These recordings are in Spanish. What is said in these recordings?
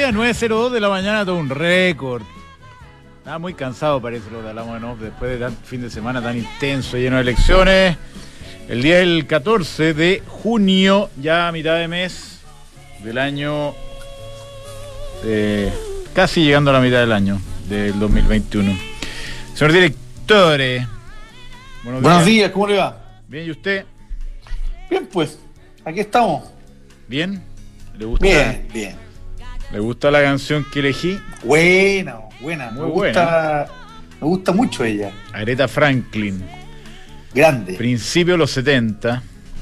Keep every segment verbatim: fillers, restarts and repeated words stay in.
días, nueve cero dos de la mañana, todo un récord. Estaba muy cansado, parece, lo de Alamo, ¿no? Después de tan fin de semana tan intenso, lleno de elecciones. El día del catorce de junio, ya a mitad de mes del año, eh, casi llegando a la mitad del año del dos mil veintiuno. Señor director, eh, buenos, buenos días. días, ¿cómo le va? Bien, ¿y usted? Bien, pues, aquí estamos. ¿Bien? ¿Le gusta? Bien, bien. ¿Le gusta la canción que elegí? Buena, buena. Muy me buena. Gusta, me gusta mucho ella. Aretha Franklin. Grande. Principio de los setenta.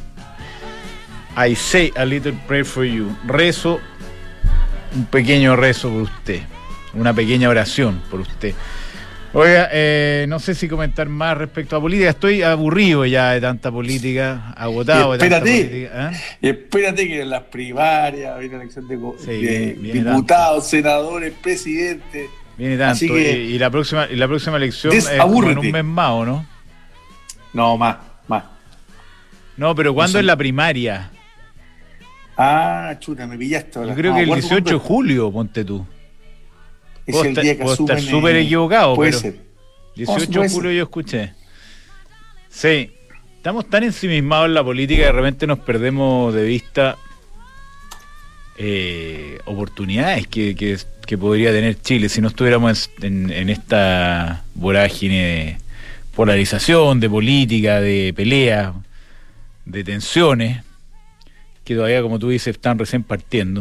I say a little prayer for you. Rezo, un pequeño rezo por usted. Una pequeña oración por usted. Oiga, eh, no sé si comentar más respecto a política. Estoy aburrido ya de tanta política, agotado de tanta política. ¿Eh? Espérate que en las primarias, viene la elección de, sí, de viene diputados, tanto. senadores, presidentes. Viene tanto. Así que, y, y, la próxima, y la próxima elección es como en un mes más, ¿o no? No, más, más. No, pero ¿cuándo no es la primaria? Ah, chuta, me pillaste ahora. Yo creo no, que el dieciocho de julio, ponte tú. Es el estar, día que puedo asumen, estar súper equivocado, puede pero ser. dieciocho de julio yo escuché. Sí, estamos tan ensimismados en la política que de repente nos perdemos de vista eh, oportunidades que, que, que podría tener Chile si no estuviéramos en, en esta vorágine de polarización, de política, de pelea, de tensiones, que todavía, como tú dices, están recién partiendo.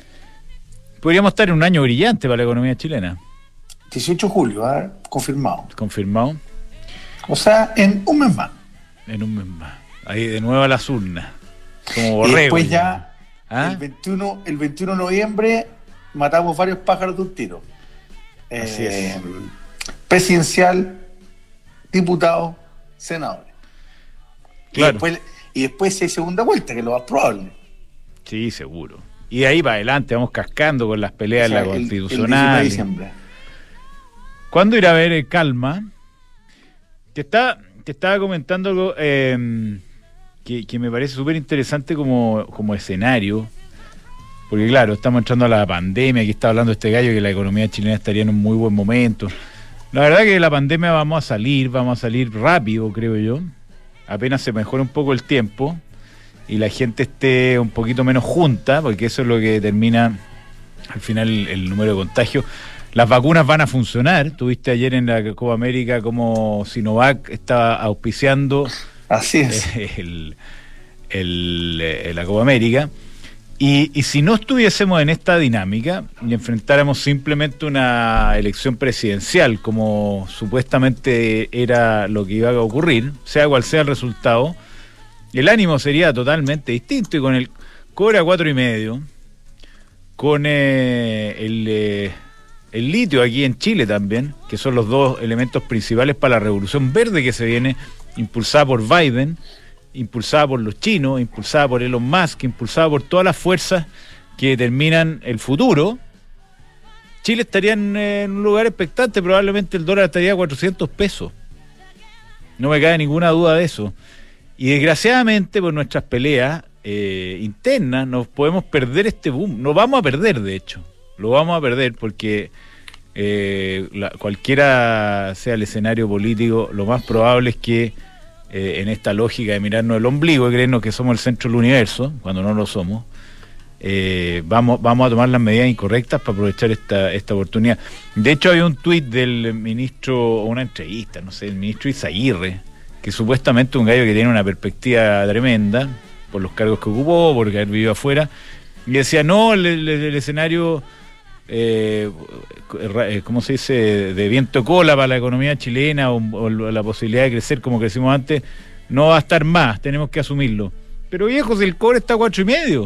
Podríamos estar en un año brillante para la economía chilena. dieciocho de julio, ¿eh? Confirmado. Confirmado. O sea, en un mes más. En un mes más. Ahí de nuevo a las urnas. Como borrego. Y después ya, ¿Ah? el, veintiuno, el veintiuno de noviembre, matamos varios pájaros de un tiro. Así eh, es. Presidencial, diputados, senadores. Claro. Y después, y después si hay segunda vuelta, que es lo más probable. Sí, seguro. Y de ahí para adelante vamos cascando con las peleas, o sea, en la constitucional. El, el diecinueve de diciembre. ¿Cuándo irá a ver el Calma? Te, está, te estaba comentando algo eh, que, que me parece súper interesante como, como escenario. Porque claro, estamos entrando a la pandemia. Aquí está hablando este gallo que la economía chilena estaría en un muy buen momento. La verdad que de la pandemia vamos a salir, vamos a salir rápido, creo yo. Apenas se mejora un poco el tiempo y la gente esté un poquito menos junta, porque eso es lo que determina al final el, el número de contagios. Las vacunas van a funcionar. Tuviste ayer en la Copa América como Sinovac estaba auspiciando Así es. el, el, el, la Copa América. Y, y si no estuviésemos en esta dinámica y enfrentáramos simplemente una elección presidencial, como supuestamente era lo que iba a ocurrir, sea cual sea el resultado, el ánimo sería totalmente distinto. Y con el cobre a cuatro y medio, con eh, el, eh, el litio aquí en Chile también, que son los dos elementos principales para la revolución verde que se viene impulsada por Biden, impulsada por los chinos, impulsada por Elon Musk, impulsada por todas las fuerzas que determinan el futuro, Chile estaría en, en un lugar expectante. Probablemente el dólar estaría a cuatrocientos pesos. No me cabe ninguna duda de eso. Y desgraciadamente por nuestras peleas eh, internas nos podemos perder este boom. Nos vamos a perder, de hecho. Lo vamos a perder porque eh, la, cualquiera sea el escenario político, lo más probable es que Eh, en esta lógica de mirarnos el ombligo y creernos que somos el centro del universo, cuando no lo somos, eh, vamos, vamos a tomar las medidas incorrectas para aprovechar esta, esta oportunidad. De hecho, había un tuit del ministro, o una entrevista, no sé, el ministro Izaguirre, que supuestamente es un gallo que tiene una perspectiva tremenda, por los cargos que ocupó, por haber vivido afuera, y decía, no, el, el, el escenario... Eh, ¿cómo se dice? De viento cola para la economía chilena o, o la posibilidad de crecer como crecimos antes no va a estar más, tenemos que asumirlo. Pero viejo, si el cobre está a cuatro y medio,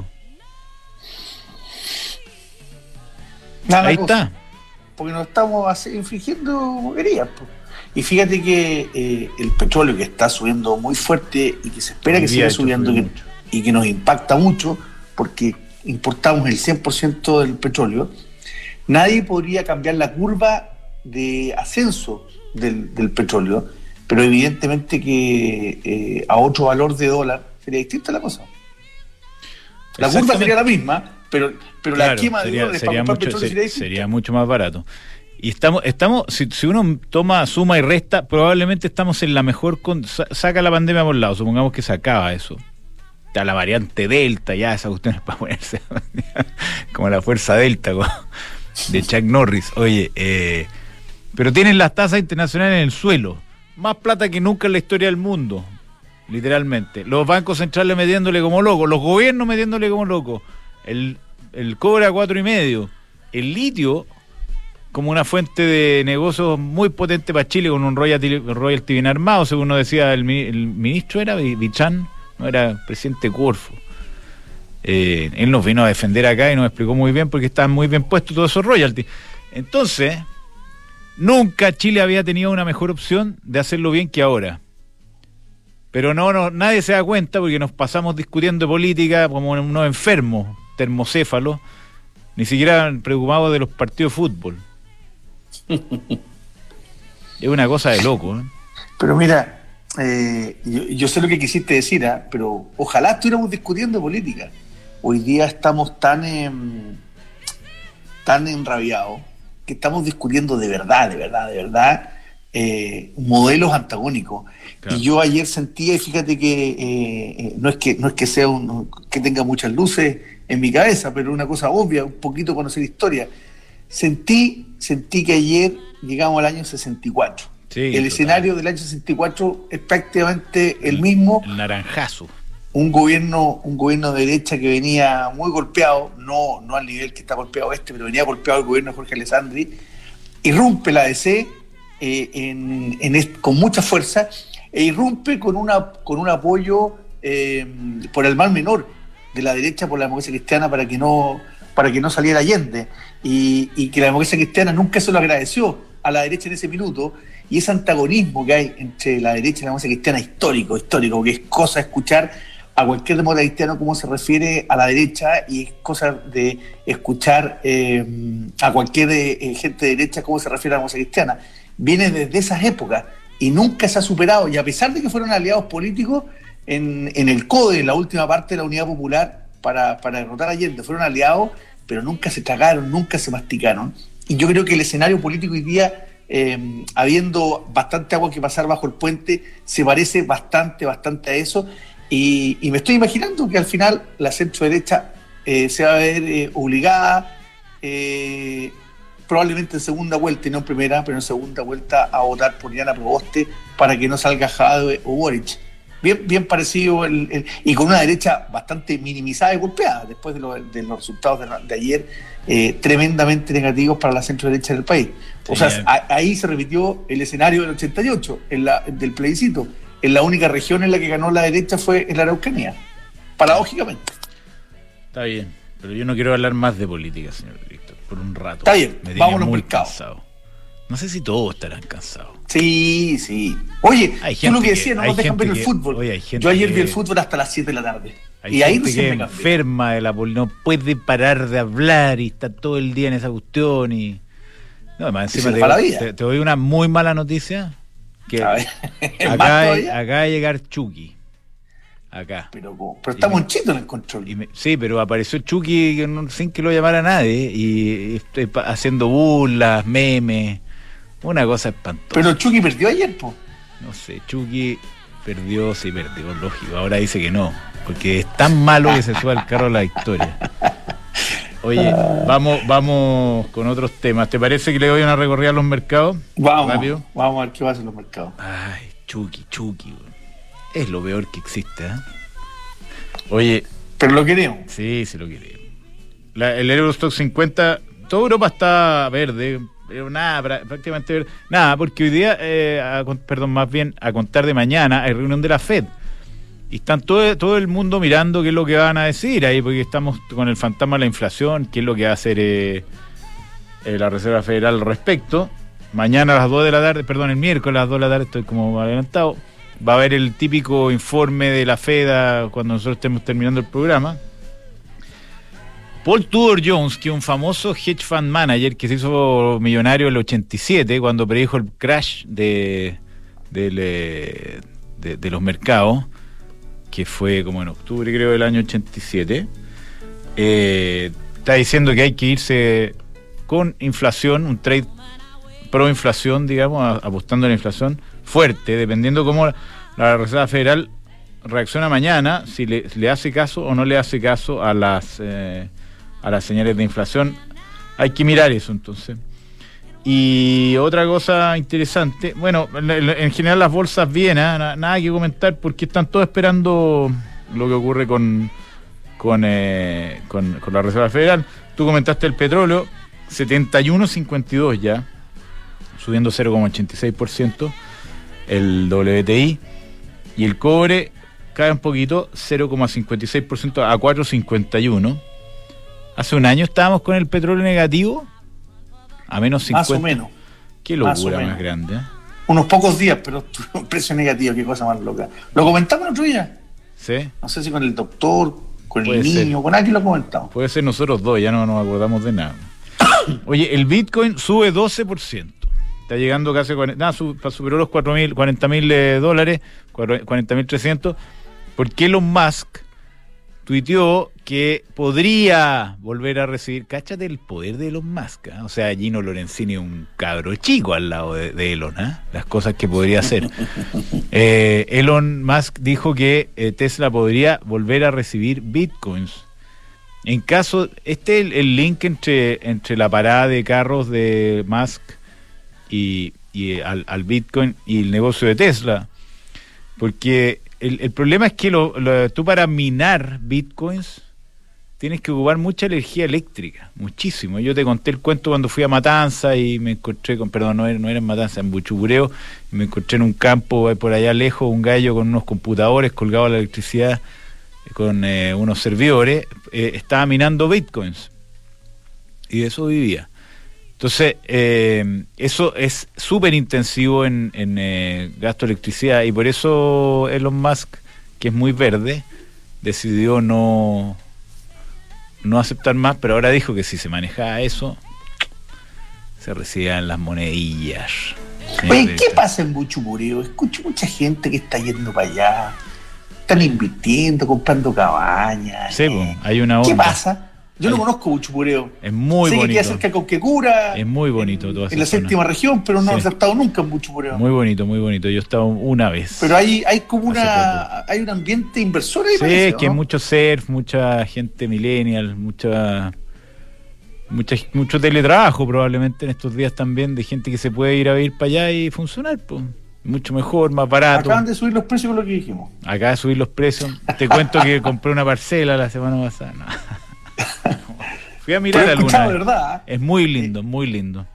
Nada ahí cosa, está, porque nos estamos infringiendo boberías. Y fíjate que eh, el petróleo que está subiendo muy fuerte y que se espera que siga subiendo que, y que nos impacta mucho porque importamos el cien por ciento del petróleo. Nadie podría cambiar la curva de ascenso del, del petróleo, pero evidentemente que eh, a otro valor de dólar sería distinta la cosa. La curva sería la misma, pero, pero claro, la quema sería, de dólares sería, para mucho, petróleo ser, sería mucho más barato. Y estamos, estamos si, si uno toma, suma y resta, probablemente estamos en la mejor... Con, saca la pandemia por un lado, supongamos que se acaba eso. Está la variante Delta, ya esa cuestión es para ponerse como la fuerza Delta como, de Chuck Norris. Oye, eh, pero tienen las tasas internacionales en el suelo. Más plata que nunca en la historia del mundo, literalmente. Los bancos centrales metiéndole como locos, los gobiernos metiéndole como locos. El, el cobre a cuatro y medio. El litio como una fuente de negocios muy potente para Chile, con un royalty, royalty bien armado, según nos decía el, el ministro, era Bichan, no era presidente Corfo. Eh, él nos vino a defender acá y nos explicó muy bien porque estaban muy bien puestos todos esos royalties. Entonces, nunca Chile había tenido una mejor opción de hacerlo bien que ahora. Pero no, no nadie se da cuenta porque nos pasamos discutiendo política como unos enfermos, termocéfalos, ni siquiera preocupados de los partidos de fútbol. Es una cosa de loco, ¿eh? Pero mira, eh, yo, yo sé lo que quisiste decir, ¿eh? Pero ojalá estuviéramos discutiendo política. Hoy día estamos tan eh, tan enrabiados que estamos discutiendo de verdad, de verdad, de verdad eh, modelos antagónicos. Claro. Y yo ayer sentía, y fíjate que eh, no es que no es que sea un, que tenga muchas luces en mi cabeza, pero una cosa obvia, un poquito conocer historia. Sentí, sentí que ayer llegamos al año sesenta y cuatro. Sí, el total. Escenario del año sesenta y cuatro es prácticamente el, el mismo. El naranjazo. Un gobierno, un gobierno de derecha que venía muy golpeado, no, no al nivel que está golpeado este, pero venía golpeado el gobierno de Jorge Alessandri. Irrumpe la A D C eh, en, en est- con mucha fuerza e irrumpe con una con un apoyo eh, por el mal menor de la derecha, por la democracia cristiana, para que no para que no saliera Allende, y, y que la democracia cristiana nunca se lo agradeció a la derecha en ese minuto, y ese antagonismo que hay entre la derecha y la democracia cristiana histórico, histórico, que es cosa escuchar a cualquier demócrata cristiano cómo se refiere a la derecha, y es cosa de escuchar eh, a cualquier eh, gente de derecha cómo se refiere a la democracia cristiana. Viene desde esas épocas y nunca se ha superado, y a pesar de que fueron aliados políticos en, en el CODE, en la última parte de la Unidad Popular, para, para derrotar a Allende, fueron aliados, pero nunca se tragaron, nunca se masticaron. Y yo creo que el escenario político hoy día, eh, habiendo bastante agua que pasar bajo el puente, se parece bastante, bastante a eso, y, y me estoy imaginando que al final la centro derecha eh, se va a ver eh, obligada, eh, probablemente en segunda vuelta y no en primera, pero en segunda vuelta, a votar por Diana Proboste para que no salga Jadwe o Boric. Bien, bien parecido, el, el, y con una derecha bastante minimizada y golpeada después de, lo, de los resultados de, de ayer, eh, tremendamente negativos para la centro derecha del país. O sí, sea, a, ahí se repitió el escenario del ochenta y ocho, en la, del plebiscito. En la única región en la que ganó la derecha fue en la Araucanía, paradójicamente. Está bien, pero yo no quiero hablar más de política, señor Víctor, por un rato. Está bien, me vamos a los muy mercados. Cansado. No sé si todos estarán cansados. Sí, sí. Oye, tú lo que decías, no nos dejan ver el que, fútbol. Oye, yo ayer que, vi el fútbol hasta las siete de la tarde. Hay y ahí gente no que enferma de la política, no puede parar de hablar y está todo el día en esa cuestión. Y no, además encima te, te, te doy una muy mala noticia. Que acá, hay, acá va a llegar Chucky. Acá. Pero, pero estamos en Chito en el control. Y me, sí, pero apareció Chucky que no, sin que lo llamara nadie. Y, y estoy haciendo burlas, memes. Una cosa espantosa. Pero Chucky perdió ayer, po. No sé, Chucky perdió, sí perdió, lógico. Ahora dice que no, porque es tan malo que se sube al carro a la victoria. Oye, vamos vamos con otros temas. ¿Te parece que le doy una recorrida a los mercados? Vamos, rápido. Vamos a ver qué pasa en los mercados. Ay, Chucky, Chucky, güey. Es lo peor que existe, ¿eh? Oye. Pero lo queremos. Sí, sí lo queremos. La, el Eurostock cincuenta, toda Europa está verde, pero nada, prácticamente verde. Nada, porque hoy día, eh, a, perdón, más bien, a contar de mañana, hay reunión de la Fed. Y están todo, todo el mundo mirando qué es lo que van a decir ahí, porque estamos con el fantasma de la inflación, qué es lo que va a hacer eh, eh, la Reserva Federal al respecto. Mañana a las dos de la tarde, perdón, el miércoles a las dos de la tarde, estoy como adelantado, va a haber el típico informe de la Fed cuando nosotros estemos terminando el programa. Paul Tudor Jones, que es un famoso hedge fund manager que se hizo millonario en el ochenta y siete, cuando predijo el crash de, de, de, de los mercados, que fue como en octubre creo del año ochenta y siete, eh, está diciendo que hay que irse con inflación, un trade pro inflación, digamos, a, apostando a la inflación fuerte, dependiendo cómo la, la Reserva Federal reacciona mañana, si le, le hace caso o no le hace caso a las eh, a las señales de inflación. Hay que mirar eso entonces. Y otra cosa interesante, bueno, en, en general las bolsas bien, ¿eh? nada, nada que comentar porque están todos esperando lo que ocurre con con, eh, con con la Reserva Federal. Tú comentaste el petróleo, setenta y uno cincuenta y dos ya, subiendo cero coma ochenta y seis por ciento, el W T I, y el cobre cae un poquito, cero coma cincuenta y seis por ciento a cuatro coma cincuenta y uno. Hace un año estábamos con el petróleo negativo, a menos cincuenta. Más o menos. Qué locura más, más grande. ¿eh? Unos pocos días, pero un precio negativo, qué cosa más loca. ¿Lo comentamos el otro día? Sí. No sé si con el doctor, con Puede el niño, ser. Con alguien lo comentamos. Puede ser nosotros dos, ya no nos acordamos de nada. Oye, el Bitcoin sube doce por ciento. Está llegando casi a cuarenta, nah, superó los cuarenta mil eh, dólares, cuarenta mil trescientos. Porque Elon Musk tuiteó que podría volver a recibir, cáchate el poder de Elon Musk, ¿eh? O sea, Gino Lorenzini, un cabro chico al lado de, de Elon, ¿eh? Las cosas que podría hacer. eh, Elon Musk dijo que eh, Tesla podría volver a recibir bitcoins. En caso, este es el, el link entre, entre la parada de carros de Musk y, y al, al bitcoin y el negocio de Tesla, porque el, el problema es que lo, lo, tú para minar bitcoins tienes que ocupar mucha energía eléctrica, muchísimo. Yo te conté el cuento cuando fui a Matanza y me encontré con, perdón, no era, no era en Matanza, en Buchubureo, y me encontré en un campo por allá lejos un gallo con unos computadores colgados a la electricidad, con eh, unos servidores, eh, estaba minando bitcoins y de eso vivía. Entonces, eh, eso es súper intensivo en, en eh, gasto de electricidad, y por eso Elon Musk, que es muy verde, decidió no, no aceptar más, pero ahora dijo que si se manejaba eso, se recibían las monedillas. Oye, ¿qué pasa en Buchubureo? Escucho mucha gente que está yendo para allá, están invirtiendo, comprando cabañas. Sí, eh. hay una onda. ¿Qué pasa? Yo no conozco Buchubureo. Es muy sé bonito. Sé que queda cerca de Conquecura. Es muy bonito. En, en la séptima región, pero no sí. he estado nunca en Buchubureo. Muy bonito, muy bonito. Yo he estado una vez. Pero hay, hay como una... Hay un ambiente inversor ahí, sí, parece, es que ¿no? hay mucho surf, mucha gente millennial, mucha, mucha... Mucho teletrabajo probablemente en estos días también, de gente que se puede ir a vivir para allá y funcionar, pues. Mucho mejor, más barato. Acaban de subir los precios con lo que dijimos. Acaba de subir los precios. Te cuento que compré una parcela la semana pasada. No. Fui a mirar alguna. ¿Verdad? Es muy lindo, muy lindo.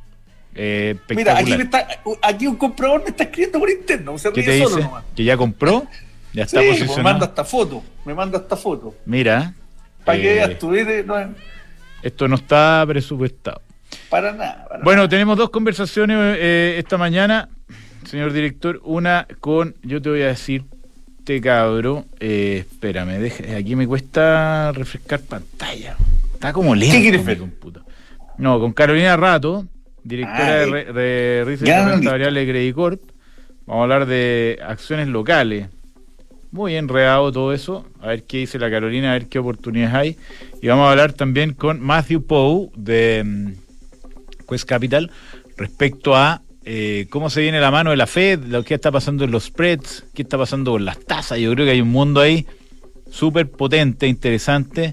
Eh, Mira, aquí, me está, aquí un comprador me está escribiendo por interno. Se ¿Qué te dice? Nomás. ¿Que ya compró? Ya está sí, posicionado. Me manda esta foto. Me manda esta foto. Mira. Para eh, que veas tú. No, esto no está presupuestado. Para nada. Para bueno, nada. Tenemos dos conversaciones eh, esta mañana, señor director. Una con, yo te voy a decir, te cabro, eh, espérame, deje, aquí me cuesta refrescar pantalla. Está como lento. ¿Qué quieres ver? No, con Carolina Rato, directora ah, de, de Research y Renta Variable de Credit Corp. Vamos a hablar de acciones locales. Muy enredado todo eso. A ver qué dice la Carolina, a ver qué oportunidades hay. Y vamos a hablar también con Matthew Poe de um, Quest Capital respecto a eh, cómo se viene la mano de la Fed, lo que está pasando en los spreads, qué está pasando con las tasas. Yo creo que hay un mundo ahí súper potente, interesante.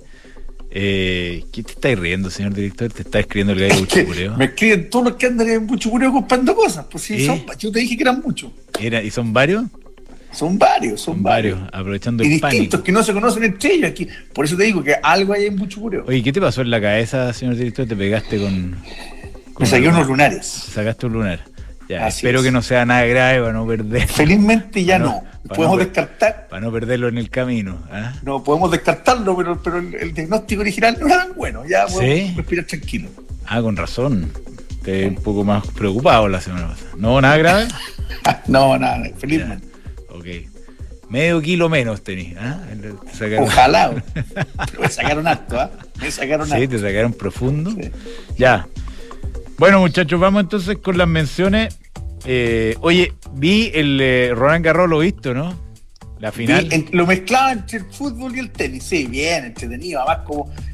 Eh, ¿Qué te estáis riendo, señor director? ¿Te está escribiendo el gallo Buchubureo? Me escriben todos los que andan en Buchubureo comprando cosas. Pues sí, ¿Eh? son, yo te dije que eran muchos. ¿Era, ¿Y son varios? Son varios, son, son varios. varios. Aprovechando y el distintos, pánico. Que no se conocen entre ellos. Aquí. Por eso te digo que algo hay en Buchubureo. Oye, ¿qué te pasó en la cabeza, señor director? ¿Te pegaste con...? con Me saqué unos lunares. Sacaste un lunar. Ya, Así espero es. que no sea nada grave para no perder. Felizmente ya no. no. Podemos no, descartar. Para no perderlo en el camino. ¿eh? No, podemos descartarlo, pero, pero el, el diagnóstico original no era tan bueno. Ya podemos ¿Sí? respirar tranquilo. Ah, con razón. Te un poco más preocupado la semana pasada. ¿No? ¿Nada grave? no, nada, felizmente. Ya. Ok. Medio kilo menos tenís. ¿eh? Sacaron... Ojalá. Pero me sacaron harto, ¿ah? ¿eh? Me sacaron sí, harto. te sacaron profundo. Sí. Ya. Bueno, muchachos, vamos entonces con las menciones. Eh, oye, vi el eh, Roland Garros, lo visto, ¿no? La final. En, lo mezclaba entre el fútbol y el tenis, sí, bien entretenido. Además, como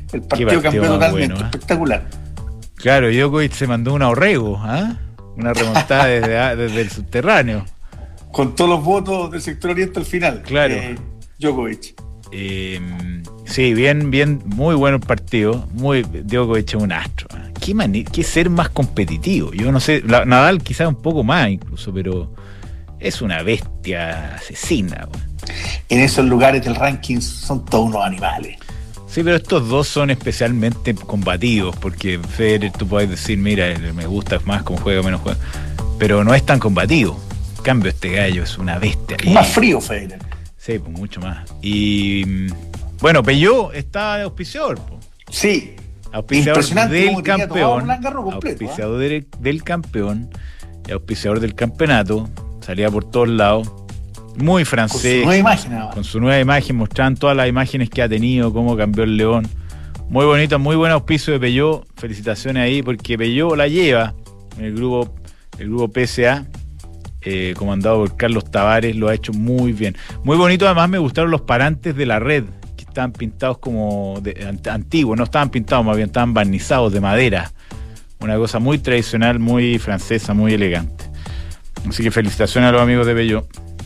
El partido, partido cambió totalmente, bueno, ¿eh? Espectacular. Claro, Djokovic se mandó un ahorrego, ¿ah? ¿eh? Una remontada desde, desde el subterráneo. Con todos los votos del sector oriente al final. Claro. Eh, Djokovic. Eh, sí, bien, bien, muy bueno el partido. Muy, Djokovic es un astro. ¿eh? ¿Qué, mani- qué ser más competitivo? Yo no sé, la, Nadal quizás un poco más incluso, pero es una bestia asesina. ¿eh? En esos lugares del ranking son todos unos animales. Sí, pero estos dos son especialmente combativos, porque Federer tú puedes decir, mira, me gusta más cómo juega, menos juega, pero no es tan combativo. En cambio, este gallo es una bestia. Y más frío, Federer. Sí, pues mucho más. Y bueno, Peugeot está de auspiciador. Po. Sí. Auspiciador del campeón. Completo, auspiciador ¿eh? del, del campeón. Y auspiciador del campeonato. Salía por todos lados. Muy francés. Con su nueva imagen ahora. Con su nueva imagen, mostraban todas las imágenes que ha tenido, cómo cambió el León. Muy bonito, muy buen auspicio de Peugeot. Felicitaciones ahí, porque Peugeot la lleva en el grupo, el grupo P S A. Eh, comandado por Carlos Tavares, lo ha hecho muy bien. Muy bonito, además me gustaron los parantes de la red, que estaban pintados como de, antiguos, no estaban pintados, más bien estaban barnizados de madera. Una cosa muy tradicional, muy francesa, muy elegante. Así que felicitaciones a los amigos de Peugeot.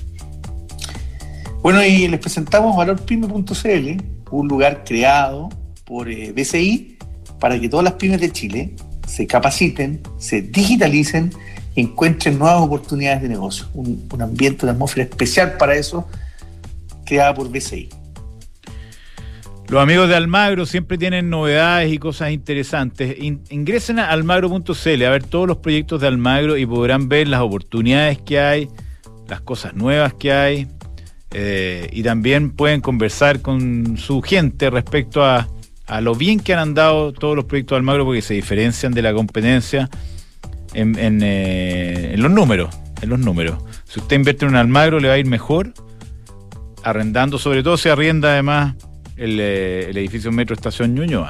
Bueno, y les presentamos valor pyme punto c l, un lugar creado por eh, B C I para que todas las pymes de Chile se capaciten, se digitalicen, encuentren nuevas oportunidades de negocio. Un, un ambiente, una atmósfera especial para eso, creada por B C I. Los amigos de Almagro siempre tienen novedades y cosas interesantes. In, ingresen a almagro punto c l a ver todos los proyectos de Almagro y podrán ver las oportunidades que hay, las cosas nuevas que hay, eh, y también pueden conversar con su gente respecto a, a lo bien que han andado todos los proyectos de Almagro, porque se diferencian de la competencia En, en, eh, en los números, en los números. Si usted invierte en un Almagro le va a ir mejor, arrendando, sobre todo se arrienda además el, eh, el edificio Metro Estación Ñuñoa,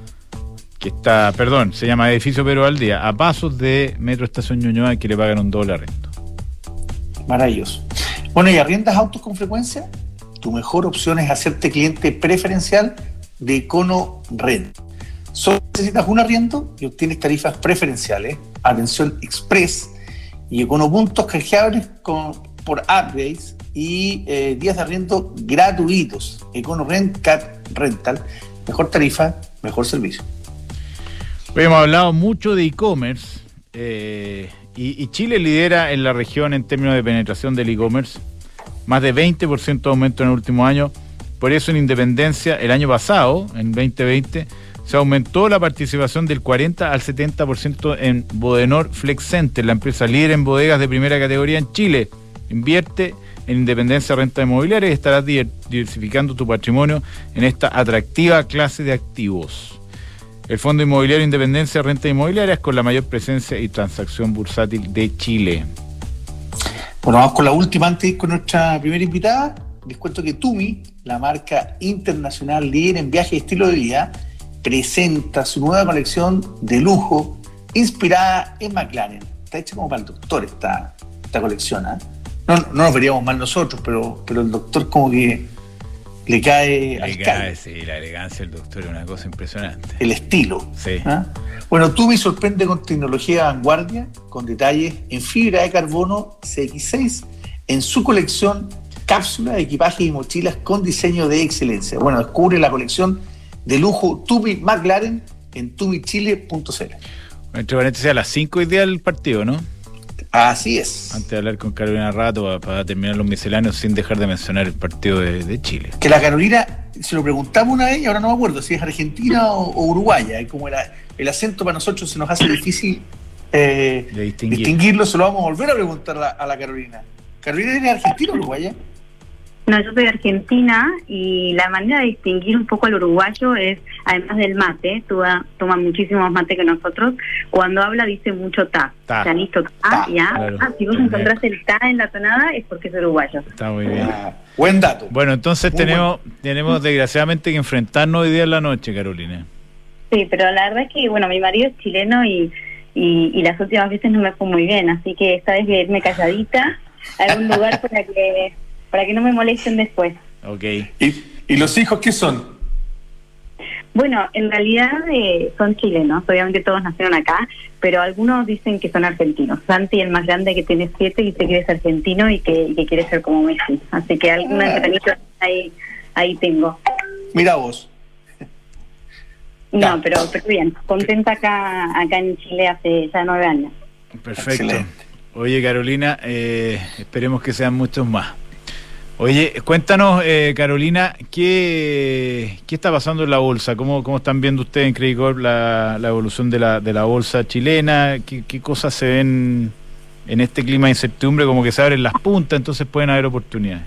que está, perdón, se llama edificio Pero al Día, a pasos de Metro Estación Ñuñoa, que le pagan un doble arrendo. Maravilloso. Bueno, ¿y arriendas autos con frecuencia? Tu mejor opción es hacerte cliente preferencial de Econo Rent. Solo necesitas un arriendo y obtienes tarifas preferenciales, atención express y Econo puntos canjeables con, por upgrades y eh, días de arriendo gratuitos. Econo Rent Cat Rental, mejor tarifa, mejor servicio. Hoy hemos hablado mucho de e-commerce eh, y, y Chile lidera en la región en términos de penetración del e-commerce, más de veinte por ciento de aumento en el último año. Por eso en Independencia, el año pasado, en veinte veinte, se aumentó la participación del cuarenta al setenta por ciento en Bodenor Flex Center, la empresa líder en bodegas de primera categoría en Chile. Invierte en Independencia Renta Inmobiliaria y estarás diversificando tu patrimonio en esta atractiva clase de activos. El Fondo Inmobiliario Independencia Renta Inmobiliaria es con la mayor presencia y transacción bursátil de Chile. Bueno, vamos con la última antes de ir con nuestra primera invitada. Les cuento que Tumi, la marca internacional líder en viaje y estilo de vida, presenta su nueva colección de lujo inspirada en McLaren. Está hecha como para el doctor esta, esta colección, ¿eh? No, no nos veríamos mal nosotros, pero, pero el doctor como que le cae le al cae, sí, la elegancia del doctor es una cosa impresionante. El estilo. Sí. ¿eh? Bueno, Tumi sorprende con tecnología de vanguardia, con detalles en fibra de carbono C X seis en su colección cápsula, equipajes y mochilas con diseño de excelencia. Bueno, descubre la colección de lujo Tumi McLaren en tumi chile punto c l. Entre paréntesis, a las cinco hoy día el partido, ¿no? Así es. Antes de hablar con Carolina Rato, para, para terminar los misceláneos, sin dejar de mencionar el partido de, de Chile. Que la Carolina, se lo preguntamos una vez y ahora no me acuerdo si es argentina o, o uruguaya. Como era, el acento para nosotros se nos hace difícil eh, de distinguir. distinguirlo, se lo vamos a volver a preguntar a la, a la Carolina. ¿Carolina eres argentina o uruguaya? No, yo soy argentina y la manera de distinguir un poco al uruguayo es, además del mate, toma, toma muchísimo más mate que nosotros, cuando habla dice mucho ta, ta. ya listo, ta, ta ya, claro. ah, si vos encontrás el ta en la tonada es porque es uruguayo. Está muy bien. Ah, buen dato. Bueno, entonces Muy tenemos bueno. tenemos desgraciadamente que enfrentarnos hoy día en la noche, Carolina. Sí, pero la verdad es que, bueno, mi marido es chileno y, y, y las últimas veces no me fue muy bien, así que esta vez voy a irme calladita a algún lugar para que... para que no me molesten después. Ok. ¿Y, y los hijos qué son? Bueno, en realidad eh, son chilenos, obviamente todos nacieron acá, pero algunos dicen que son argentinos. Santi, el más grande, que tiene siete, dice que es argentino y que, y que quiere ser como Messi. Así que algunas granitos ahí, ahí tengo. Mira vos. No, pero, pero bien, contenta acá acá en Chile hace ya nueve años. Perfecto. Excelente. Oye, Carolina, eh, esperemos que sean muchos más. Oye, cuéntanos, eh, Carolina, ¿qué, ¿qué está pasando en la bolsa? ¿Cómo, cómo están viendo ustedes en Credit Corp la, la evolución de la, de la bolsa chilena? ¿Qué, qué cosas se ven en este clima de incertidumbre? Como que se abren las puntas, entonces pueden haber oportunidades.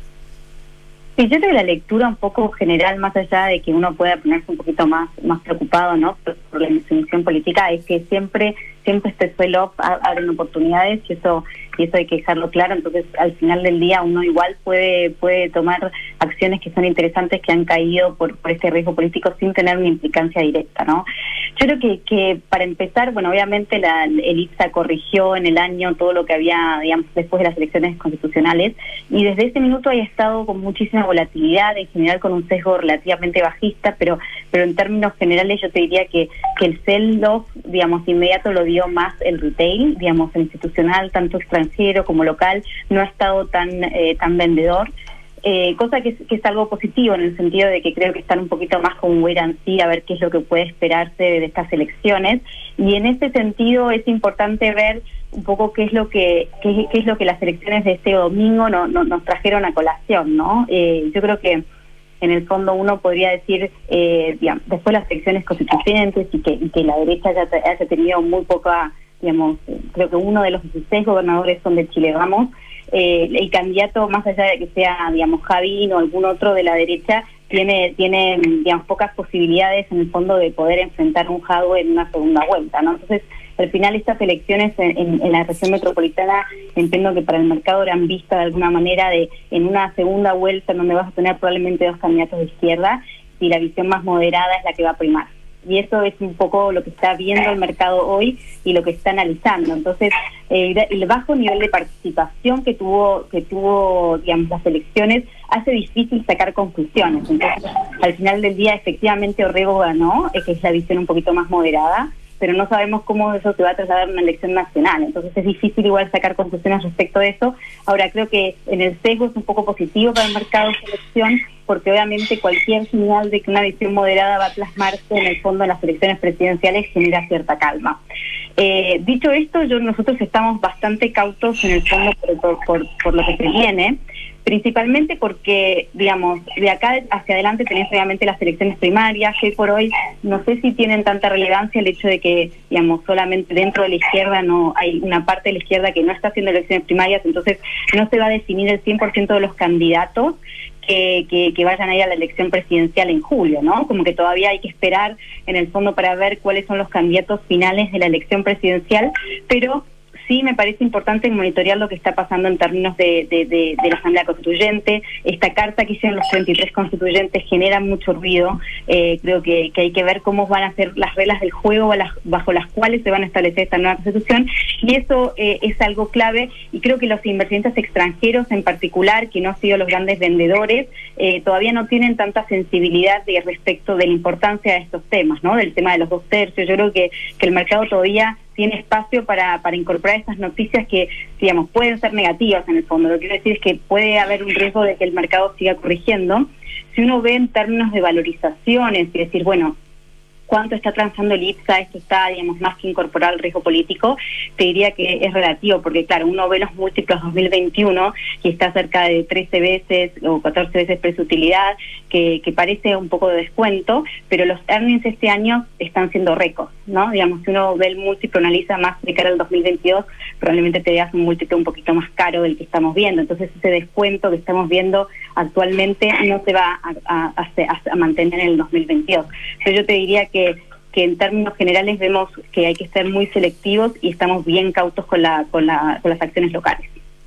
Sí, yo creo que la lectura un poco general, más allá de que uno pueda ponerse un poquito más más preocupado, ¿no?, por, por la indefinición política, es que siempre siempre este sell-off abren oportunidades y eso y eso hay que dejarlo claro. Entonces, al final del día, uno igual puede puede tomar acciones que son interesantes, que han caído por, por este riesgo político sin tener una implicancia directa, ¿no? Yo creo que, que para empezar, bueno, obviamente la, el I P S A corrigió en el año todo lo que había, digamos, después de las elecciones constitucionales, y desde ese minuto ha estado con muchísima volatilidad, en general con un sesgo relativamente bajista, pero pero en términos generales yo te diría que, que el sell-off, digamos, inmediato lo dio más el retail, digamos, el institucional, tanto extranjero como local, no ha estado tan eh, tan vendedor. Eh, cosa que es, que es algo positivo, en el sentido de que creo que están un poquito más con wait and see, a ver qué es lo que puede esperarse de estas elecciones, y en ese sentido es importante ver un poco qué es lo que qué, qué es lo que las elecciones de este domingo no, no, nos trajeron a colación, ¿no? Eh, yo creo que en el fondo uno podría decir, eh, digamos, después de las elecciones constituyentes y que, y que la derecha haya, haya tenido muy poca, digamos, creo que uno de los dieciséis gobernadores son de Chile Vamos. Eh, el candidato, más allá de que sea, digamos, Javín o algún otro de la derecha, tiene, tiene digamos, pocas posibilidades en el fondo de poder enfrentar un Jadwe en una segunda vuelta, ¿no? Entonces, al final estas elecciones en, en, en la región metropolitana, entiendo que para el mercado eran vistas de alguna manera de en una segunda vuelta en donde vas a tener probablemente dos candidatos de izquierda, y la visión más moderada es la que va a primar. Y eso es un poco lo que está viendo el mercado hoy y lo que está analizando. Entonces, eh, el bajo nivel de participación que tuvo que tuvo digamos, las elecciones hace difícil sacar conclusiones. Entonces, al final del día, efectivamente, Orrego ganó, es que es la visión un poquito más moderada, pero no sabemos cómo eso se va a trasladar en una elección nacional. Entonces es difícil igual sacar conclusiones respecto de eso. Ahora, creo que en el sesgo es un poco positivo para el mercado de selección, porque obviamente cualquier señal de que una visión moderada va a plasmarse en el fondo en las elecciones presidenciales genera cierta calma. Eh, dicho esto, yo nosotros estamos bastante cautos en el fondo por, por, por, por lo que se viene, principalmente porque, digamos, de acá hacia adelante tenés obviamente las elecciones primarias, que por hoy no sé si tienen tanta relevancia el hecho de que, digamos, solamente dentro de la izquierda no hay una parte de la izquierda que no está haciendo elecciones primarias, entonces no se va a definir el cien por ciento de los candidatos que, que, que vayan a ir a la elección presidencial en julio, ¿no? Como que todavía hay que esperar en el fondo para ver cuáles son los candidatos finales de la elección presidencial, pero sí me parece importante monitorear lo que está pasando en términos de, de, de, de la Asamblea Constituyente. Esta carta que hicieron los treinta y tres constituyentes genera mucho ruido. Eh, creo que, que hay que ver cómo van a ser las reglas del juego bajo las cuales se van a establecer esta nueva Constitución, y eso eh, es algo clave, y creo que los inversionistas extranjeros en particular, que no han sido los grandes vendedores, eh, todavía no tienen tanta sensibilidad de respecto de la importancia de estos temas, ¿no? Del tema de los dos tercios. Yo creo que, que el mercado todavía tiene espacio para, para incorporar estas noticias que, digamos, pueden ser negativas en el fondo. Lo que quiero decir es que puede haber un riesgo de que el mercado siga corrigiendo. Si uno ve en términos de valorizaciones y decir, bueno, cuánto está transando el I P S A, esto está, digamos, más que incorporar el riesgo político, te diría que es relativo, porque claro, uno ve los múltiplos dos mil veintiuno y está cerca de trece veces o catorce veces precio-utilidad, que, que parece un poco de descuento, pero los earnings este año están siendo récords, ¿no? Digamos, si uno ve el múltiplo, analiza más de cara al dos mil veintidós, probablemente te veas un múltiplo un poquito más caro del que estamos viendo. Entonces ese descuento que estamos viendo actualmente no se va a, a, a, a mantener en el dos mil veintidós. Pero yo te diría que que en términos generales vemos que hay que ser muy selectivos y estamos bien cautos con la con la con las acciones locales.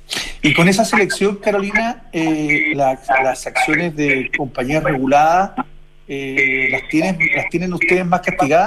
Y con esa selección, Carolina, eh, la, las acciones de compañías reguladas, eh, ¿las tienen las tienen ustedes más castigadas?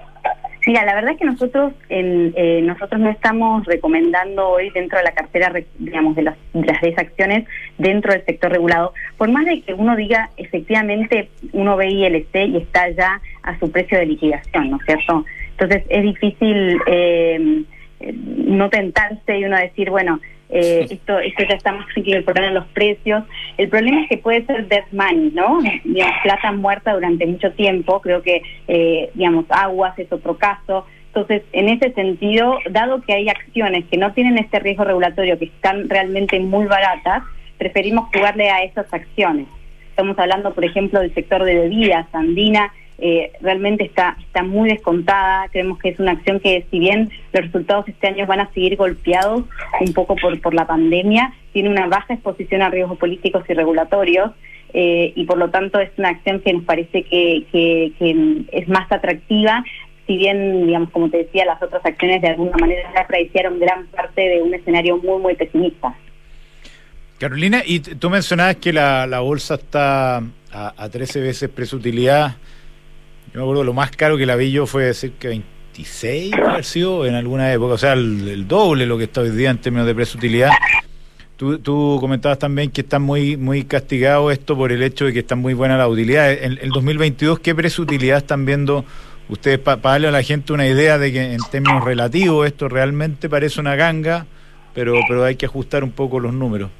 Mira, la verdad es que nosotros en, eh, nosotros no estamos recomendando hoy dentro de la cartera, digamos, de las, de las diez acciones dentro del sector regulado, por más de que uno diga, efectivamente, uno ve I L C y está ya a su precio de liquidación, ¿no es cierto? Entonces es difícil eh, no tentarse y uno decir, bueno, eh, esto esto ya está más que incorporar en los precios. El problema es que puede ser dead money, ¿no? Digamos, plata muerta durante mucho tiempo. Creo que, eh, digamos, aguas es otro caso. Entonces, en ese sentido, dado que hay acciones que no tienen este riesgo regulatorio, que están realmente muy baratas, preferimos jugarle a esas acciones. Estamos hablando, por ejemplo, del sector de bebidas. Andina eh, realmente está está muy descontada. Creemos que es una acción que, si bien los resultados este año van a seguir golpeados un poco por, por la pandemia, tiene una baja exposición a riesgos políticos y regulatorios, eh, y por lo tanto es una acción que nos parece que, que, que es más atractiva. Si bien, digamos, como te decía, las otras acciones de alguna manera ya predicieron gran parte de un escenario muy, muy pesimista. Carolina, y tú mencionabas que la, la bolsa está a, a trece veces precio-utilidad. Yo me acuerdo, lo más caro que la vi yo fue cerca de veintiséis, haber sido en alguna época, o sea, el, el doble lo que está hoy día en términos de precio-utilidad. Tú, tú comentabas también que está muy muy castigado esto por el hecho de que está muy buena la utilidad. En el dos mil veintidós, ¿qué precio-utilidad están viendo ustedes para pa darle a la gente una idea de que en términos relativos esto realmente parece una ganga, pero, pero hay que ajustar un poco los números?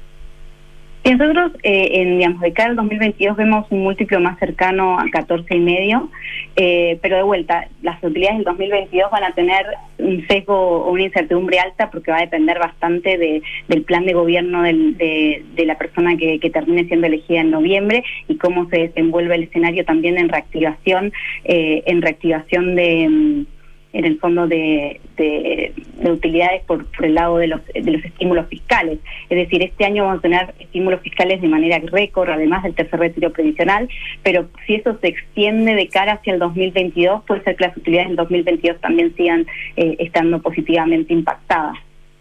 Y nosotros, eh, en, digamos, de cara al dos mil veintidós vemos un múltiplo más cercano a catorce y medio, eh, pero de vuelta, las utilidades del dos mil veintidós van a tener un sesgo o una incertidumbre alta porque va a depender bastante de, del plan de gobierno del, de, de la persona que, que termine siendo elegida en noviembre y cómo se desenvuelve el escenario también en reactivación, eh, en reactivación de... en el fondo de, de, de utilidades por, por el lado de los de los estímulos fiscales. Es decir, este año vamos a tener estímulos fiscales de manera récord, además del tercer retiro previsional, pero si eso se extiende de cara hacia el dos mil veintidós, puede ser que las utilidades del dos mil veintidós también sigan eh, estando positivamente impactadas.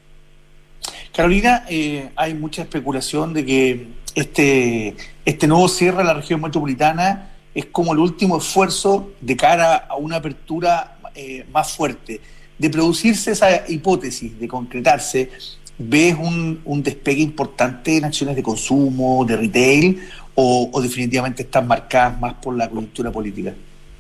Carolina, eh, hay mucha especulación de que este, este nuevo cierre de la región metropolitana es como el último esfuerzo de cara a una apertura Eh, más fuerte. De producirse esa hipótesis, de concretarse, ¿ves un, un despegue importante en acciones de consumo, de retail, o, o definitivamente están marcadas más por la coyuntura política?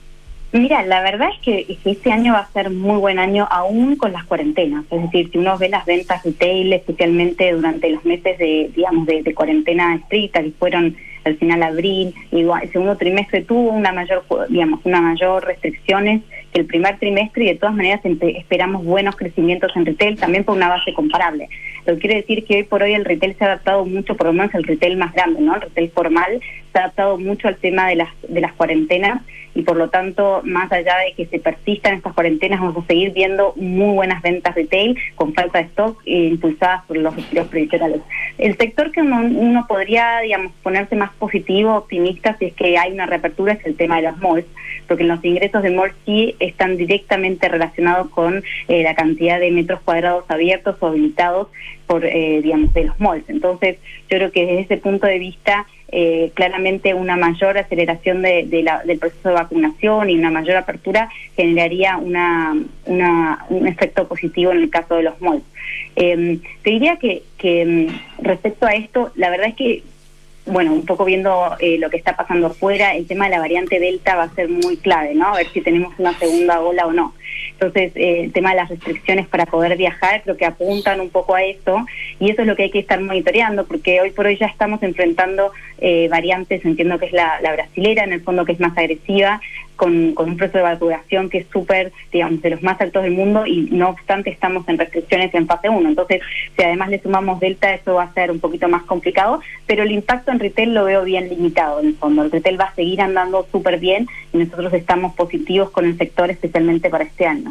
Mira, la verdad es que, es que este año va a ser muy buen año aún con las cuarentenas. Es decir, si uno ve las ventas retail, especialmente durante los meses de, digamos, de, de cuarentena estricta, que fueron al final abril, y el segundo trimestre tuvo una mayor, digamos, una mayor restricciones que el primer trimestre, y de todas maneras esperamos buenos crecimientos en retail, también por una base comparable. Lo que quiere decir que hoy por hoy el retail se ha adaptado mucho, por lo menos el retail más grande, ¿no? El retail formal se ha adaptado mucho al tema de las de las cuarentenas, y por lo tanto, más allá de que se persistan estas cuarentenas, vamos a seguir viendo muy buenas ventas retail con falta de stock e impulsadas por los retiros previsionales. El sector que uno, uno podría, digamos, ponerse más positivo, optimista, si es que hay una reapertura, es el tema de los malls, porque los ingresos de malls sí están directamente relacionados con eh, la cantidad de metros cuadrados abiertos o habilitados por, eh, digamos, de los malls. Entonces, yo creo que desde ese punto de vista, eh, claramente una mayor aceleración de, de la, del proceso de vacunación y una mayor apertura generaría una, una un efecto positivo en el caso de los malls. Eh, te diría que, que respecto a esto, la verdad es que, bueno, un poco viendo eh, lo que está pasando afuera, el tema de la variante Delta va a ser muy clave, ¿no? A ver si tenemos una segunda ola o no. Entonces, eh, el tema de las restricciones para poder viajar, creo que apuntan un poco a eso, y eso es lo que hay que estar monitoreando, porque hoy por hoy ya estamos enfrentando eh, variantes, entiendo que es la, la brasilera, en el fondo, que es más agresiva, con, con un proceso de vacunación que es súper, digamos, de los más altos del mundo, y no obstante estamos en restricciones en fase uno. Entonces, si además le sumamos Delta, eso va a ser un poquito más complicado, pero el impacto en retail lo veo bien limitado, en el fondo. El retail va a seguir andando súper bien, y nosotros estamos positivos con el sector, especialmente para este año.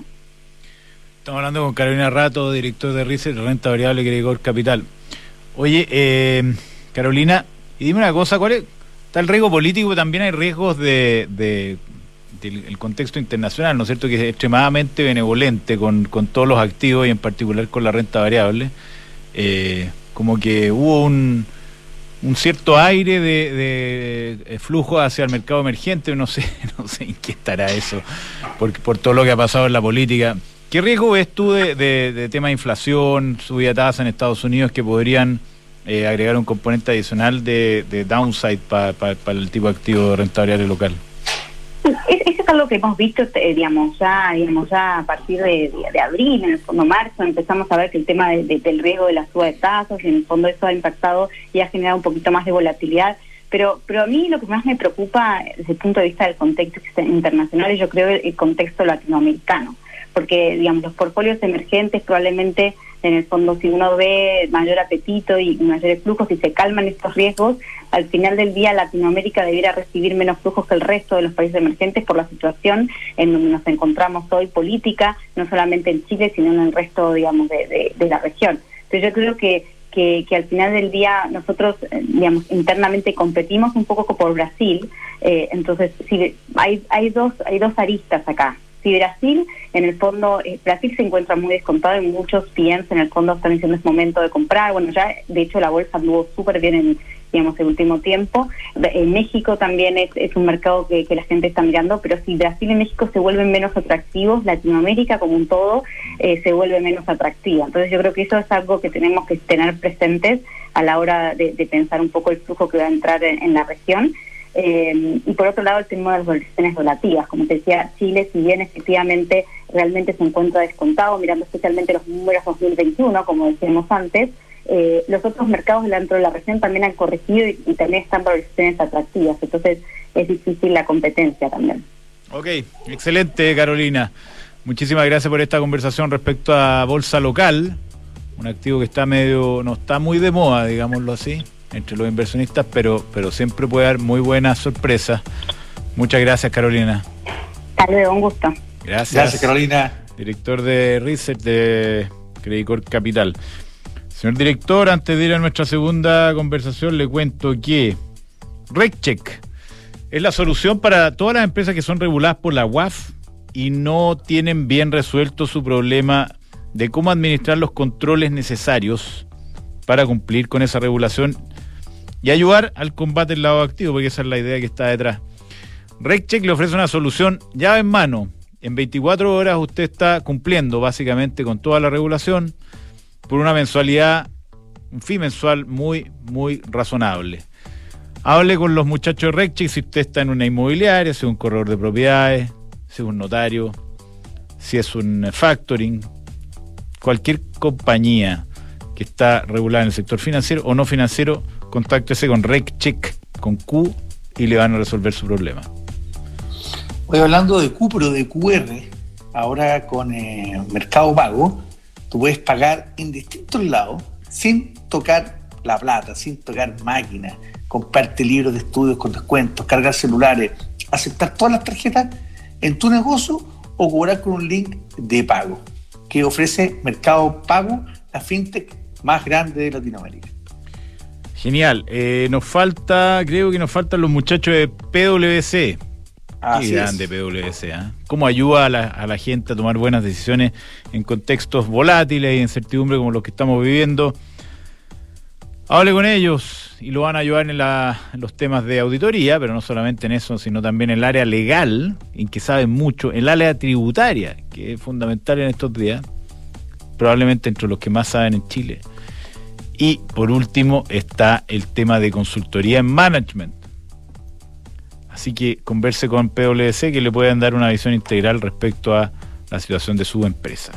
Estamos hablando con Carolina Rato, director de Research, Renta Variable Gregor Capital. Oye, eh, Carolina, y dime una cosa, ¿cuál es? Está el riesgo político, pero también hay riesgos de, de, del contexto internacional, ¿no es cierto?, que es extremadamente benevolente con, con todos los activos y en particular con la renta variable. Eh, como que hubo un, un cierto aire de, de, de flujo hacia el mercado emergente, no sé, no sé en qué estará eso, por, por todo lo que ha pasado en la política. ¿Qué riesgo ves tú de, de, de tema de inflación, subida de tasa en Estados Unidos, que podrían eh, agregar un componente adicional de, de downside para pa, pa el tipo de activo de renta variable local? Eso es algo que hemos visto, eh, digamos, ya digamos ya a partir de, de, de abril, en el fondo marzo, empezamos a ver que el tema de, de, del riesgo de la suba de tasas, en el fondo eso ha impactado y ha generado un poquito más de volatilidad. Pero pero a mí lo que más me preocupa desde el punto de vista del contexto internacional es, yo creo, el contexto latinoamericano. Porque, digamos, los portfolios emergentes probablemente, en el fondo, si uno ve mayor apetito y mayores flujos y se calman estos riesgos, al final del día Latinoamérica debiera recibir menos flujos que el resto de los países emergentes por la situación en donde nos encontramos hoy política, no solamente en Chile, sino en el resto, digamos, de, de, de la región. Entonces yo creo que, que, que al final del día nosotros, digamos, internamente competimos un poco por Brasil, eh, entonces sí, hay, hay, dos, hay dos aristas acá. Si Brasil, en el fondo, eh, Brasil se encuentra muy descontado y muchos P Ms en el fondo están diciendo es momento de comprar. Bueno, ya de hecho la bolsa anduvo súper bien en, digamos, el último tiempo. En México también es, es un mercado que, que la gente está mirando, pero si Brasil y México se vuelven menos atractivos, Latinoamérica como un todo eh, se vuelve menos atractiva. Entonces yo creo que eso es algo que tenemos que tener presentes a la hora de, de pensar un poco el flujo que va a entrar en, en la región. Eh, y por otro lado el tema de las valorizaciones relativas, como te decía, Chile, si bien efectivamente realmente se encuentra descontado, mirando especialmente los números dos mil veintiuno, como decíamos antes, eh, los otros mercados dentro de la región también han corregido y, y también están valorizaciones atractivas, entonces es difícil la competencia también. Ok, excelente, Carolina. Muchísimas gracias por esta conversación respecto a bolsa local, un activo que está medio, no está muy de moda, digámoslo así, entre los inversionistas, pero pero siempre puede dar muy buenas sorpresas. Muchas gracias, Carolina. Hasta luego, un gusto. Gracias. Gracias, Carolina. Director de Research de Credicorp Capital. Señor director, antes de ir a nuestra segunda conversación, le cuento que RegCheck es la solución para todas las empresas que son reguladas por la U A F y no tienen bien resuelto su problema de cómo administrar los controles necesarios para cumplir con esa regulación y ayudar al combate del lavado de activos, porque esa es la idea que está detrás. RegCheck le ofrece una solución llave en mano. En veinticuatro horas usted está cumpliendo básicamente con toda la regulación por una mensualidad, un fee mensual muy, muy razonable. Hable con los muchachos de RegCheck si usted está en una inmobiliaria, si es un corredor de propiedades, si es un notario, si es un factoring, cualquier compañía que está regulada en el sector financiero o no financiero, contáctese con RegCheck, con Q, y le van a resolver su problema. Hoy hablando de Q, pero de Q R, ahora con eh, Mercado Pago, tú puedes pagar en distintos lados sin tocar la plata, sin tocar máquinas, comprarte libros de estudios con descuentos, cargar celulares, aceptar todas las tarjetas en tu negocio o cobrar con un link de pago que ofrece Mercado Pago, la fintech más grande de Latinoamérica. Genial. Eh, nos falta, creo que nos faltan los muchachos de P W C. Qué grande P W C, ¿eh? ¿Cómo ayuda a la, a la gente a tomar buenas decisiones en contextos volátiles y incertidumbre como los que estamos viviendo? Hable con ellos y lo van a ayudar en, la, en los temas de auditoría, pero no solamente en eso, sino también en el área legal, en que saben mucho, en el área tributaria, que es fundamental en estos días, probablemente entre los que más saben en Chile. Y por último está el tema de consultoría en management. Así que converse con P W C, que le pueden dar una visión integral respecto a la situación de su empresa.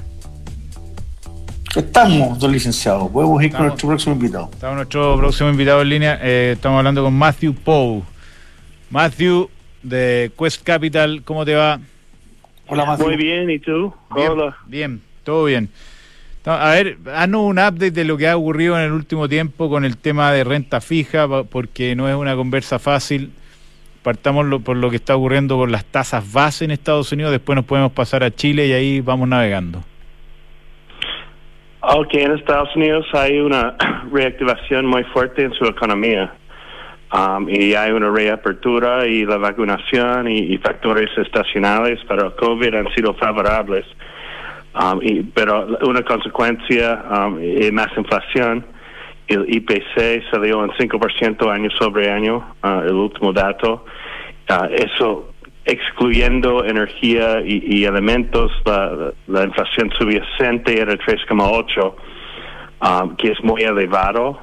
Estamos, don licenciado. Podemos ir estamos, con nuestro próximo invitado. Estamos nuestro próximo invitado en línea. Eh, estamos hablando con Matthew Poe. Matthew, de Quest Capital, ¿cómo te va? Hola, Matthew. Muy bien, ¿y tú? Bien, Hola. Bien, todo bien. A ver, haznos un update de lo que ha ocurrido en el último tiempo con el tema de renta fija, porque no es una conversa fácil. Partamos lo, por lo que está ocurriendo con las tasas base en Estados Unidos, después nos podemos pasar a Chile y ahí vamos navegando. Ok, en Estados Unidos hay una reactivación muy fuerte en su economía. Um, y hay una reapertura y la vacunación y, y factores estacionales para el COVID han sido favorables. Um, y, pero una consecuencia um, es más inflación. El I P C salió en cinco por ciento año sobre año, uh, el último dato. Uh, eso, excluyendo energía y, y elementos, la, la inflación subyacente era tres coma ocho, um, que es muy elevado.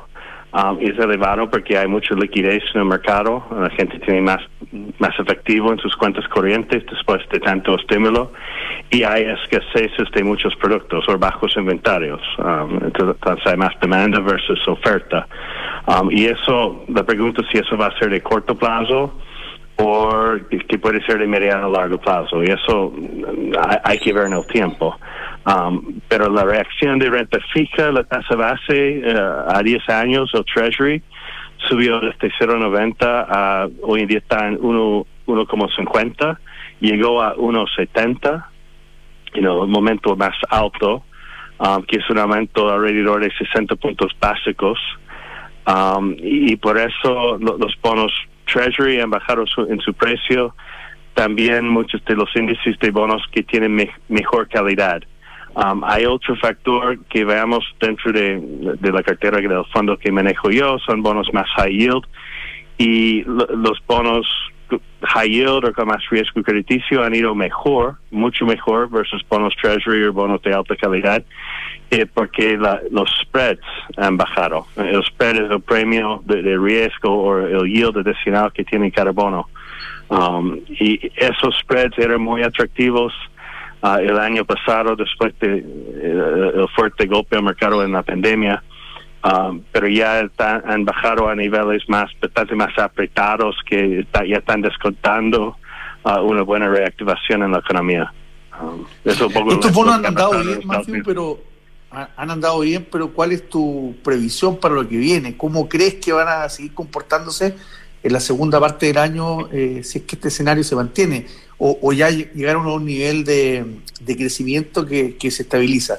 Um, es elevado porque hay mucha liquidez en el mercado, la gente tiene más, más efectivo en sus cuentas corrientes después de tanto estímulo, y hay escaseces de muchos productos o bajos inventarios, um, entonces hay más demanda versus oferta. Um, y eso, la pregunta es si eso va a ser de corto plazo o que puede ser de mediano a largo plazo, y eso hay, hay que ver en el tiempo. Um, pero la reacción de renta fija, la tasa base uh, a diez años, el Treasury, subió desde cero coma noventa a hoy en día está en uno coma cincuenta, llegó a uno coma setenta, you know, el momento más alto, um, que es un aumento alrededor de sesenta puntos básicos, um, y, y por eso lo, los bonos Treasury han bajado su, en su precio, también muchos de los índices de bonos que tienen me, mejor calidad. Um, hay otro factor que veamos dentro de, de la cartera del fondo que manejo yo, son bonos más high yield, y lo, los bonos high yield o con más riesgo crediticio han ido mejor, mucho mejor versus bonos Treasury o bonos de alta calidad, eh, porque la, los spreads han bajado. El spread es el premio de, de riesgo o el yield adicional que tiene cada bono. Um, y esos spreads eran muy atractivos Uh, el año pasado, después de uh, el fuerte golpe al mercado en la pandemia, um, pero ya está, han bajado a niveles más bastante más apretados que está, ya están descontando uh, una buena reactivación en la economía. Um, eso poco Estos bonos han andado bien, Matthew, pero han andado bien, pero ¿cuál es tu previsión para lo que viene? ¿Cómo crees que van a seguir comportándose en la segunda parte del año eh, si es que este escenario se mantiene? O, o ya llegaron a un nivel de, de crecimiento que, que se estabiliza?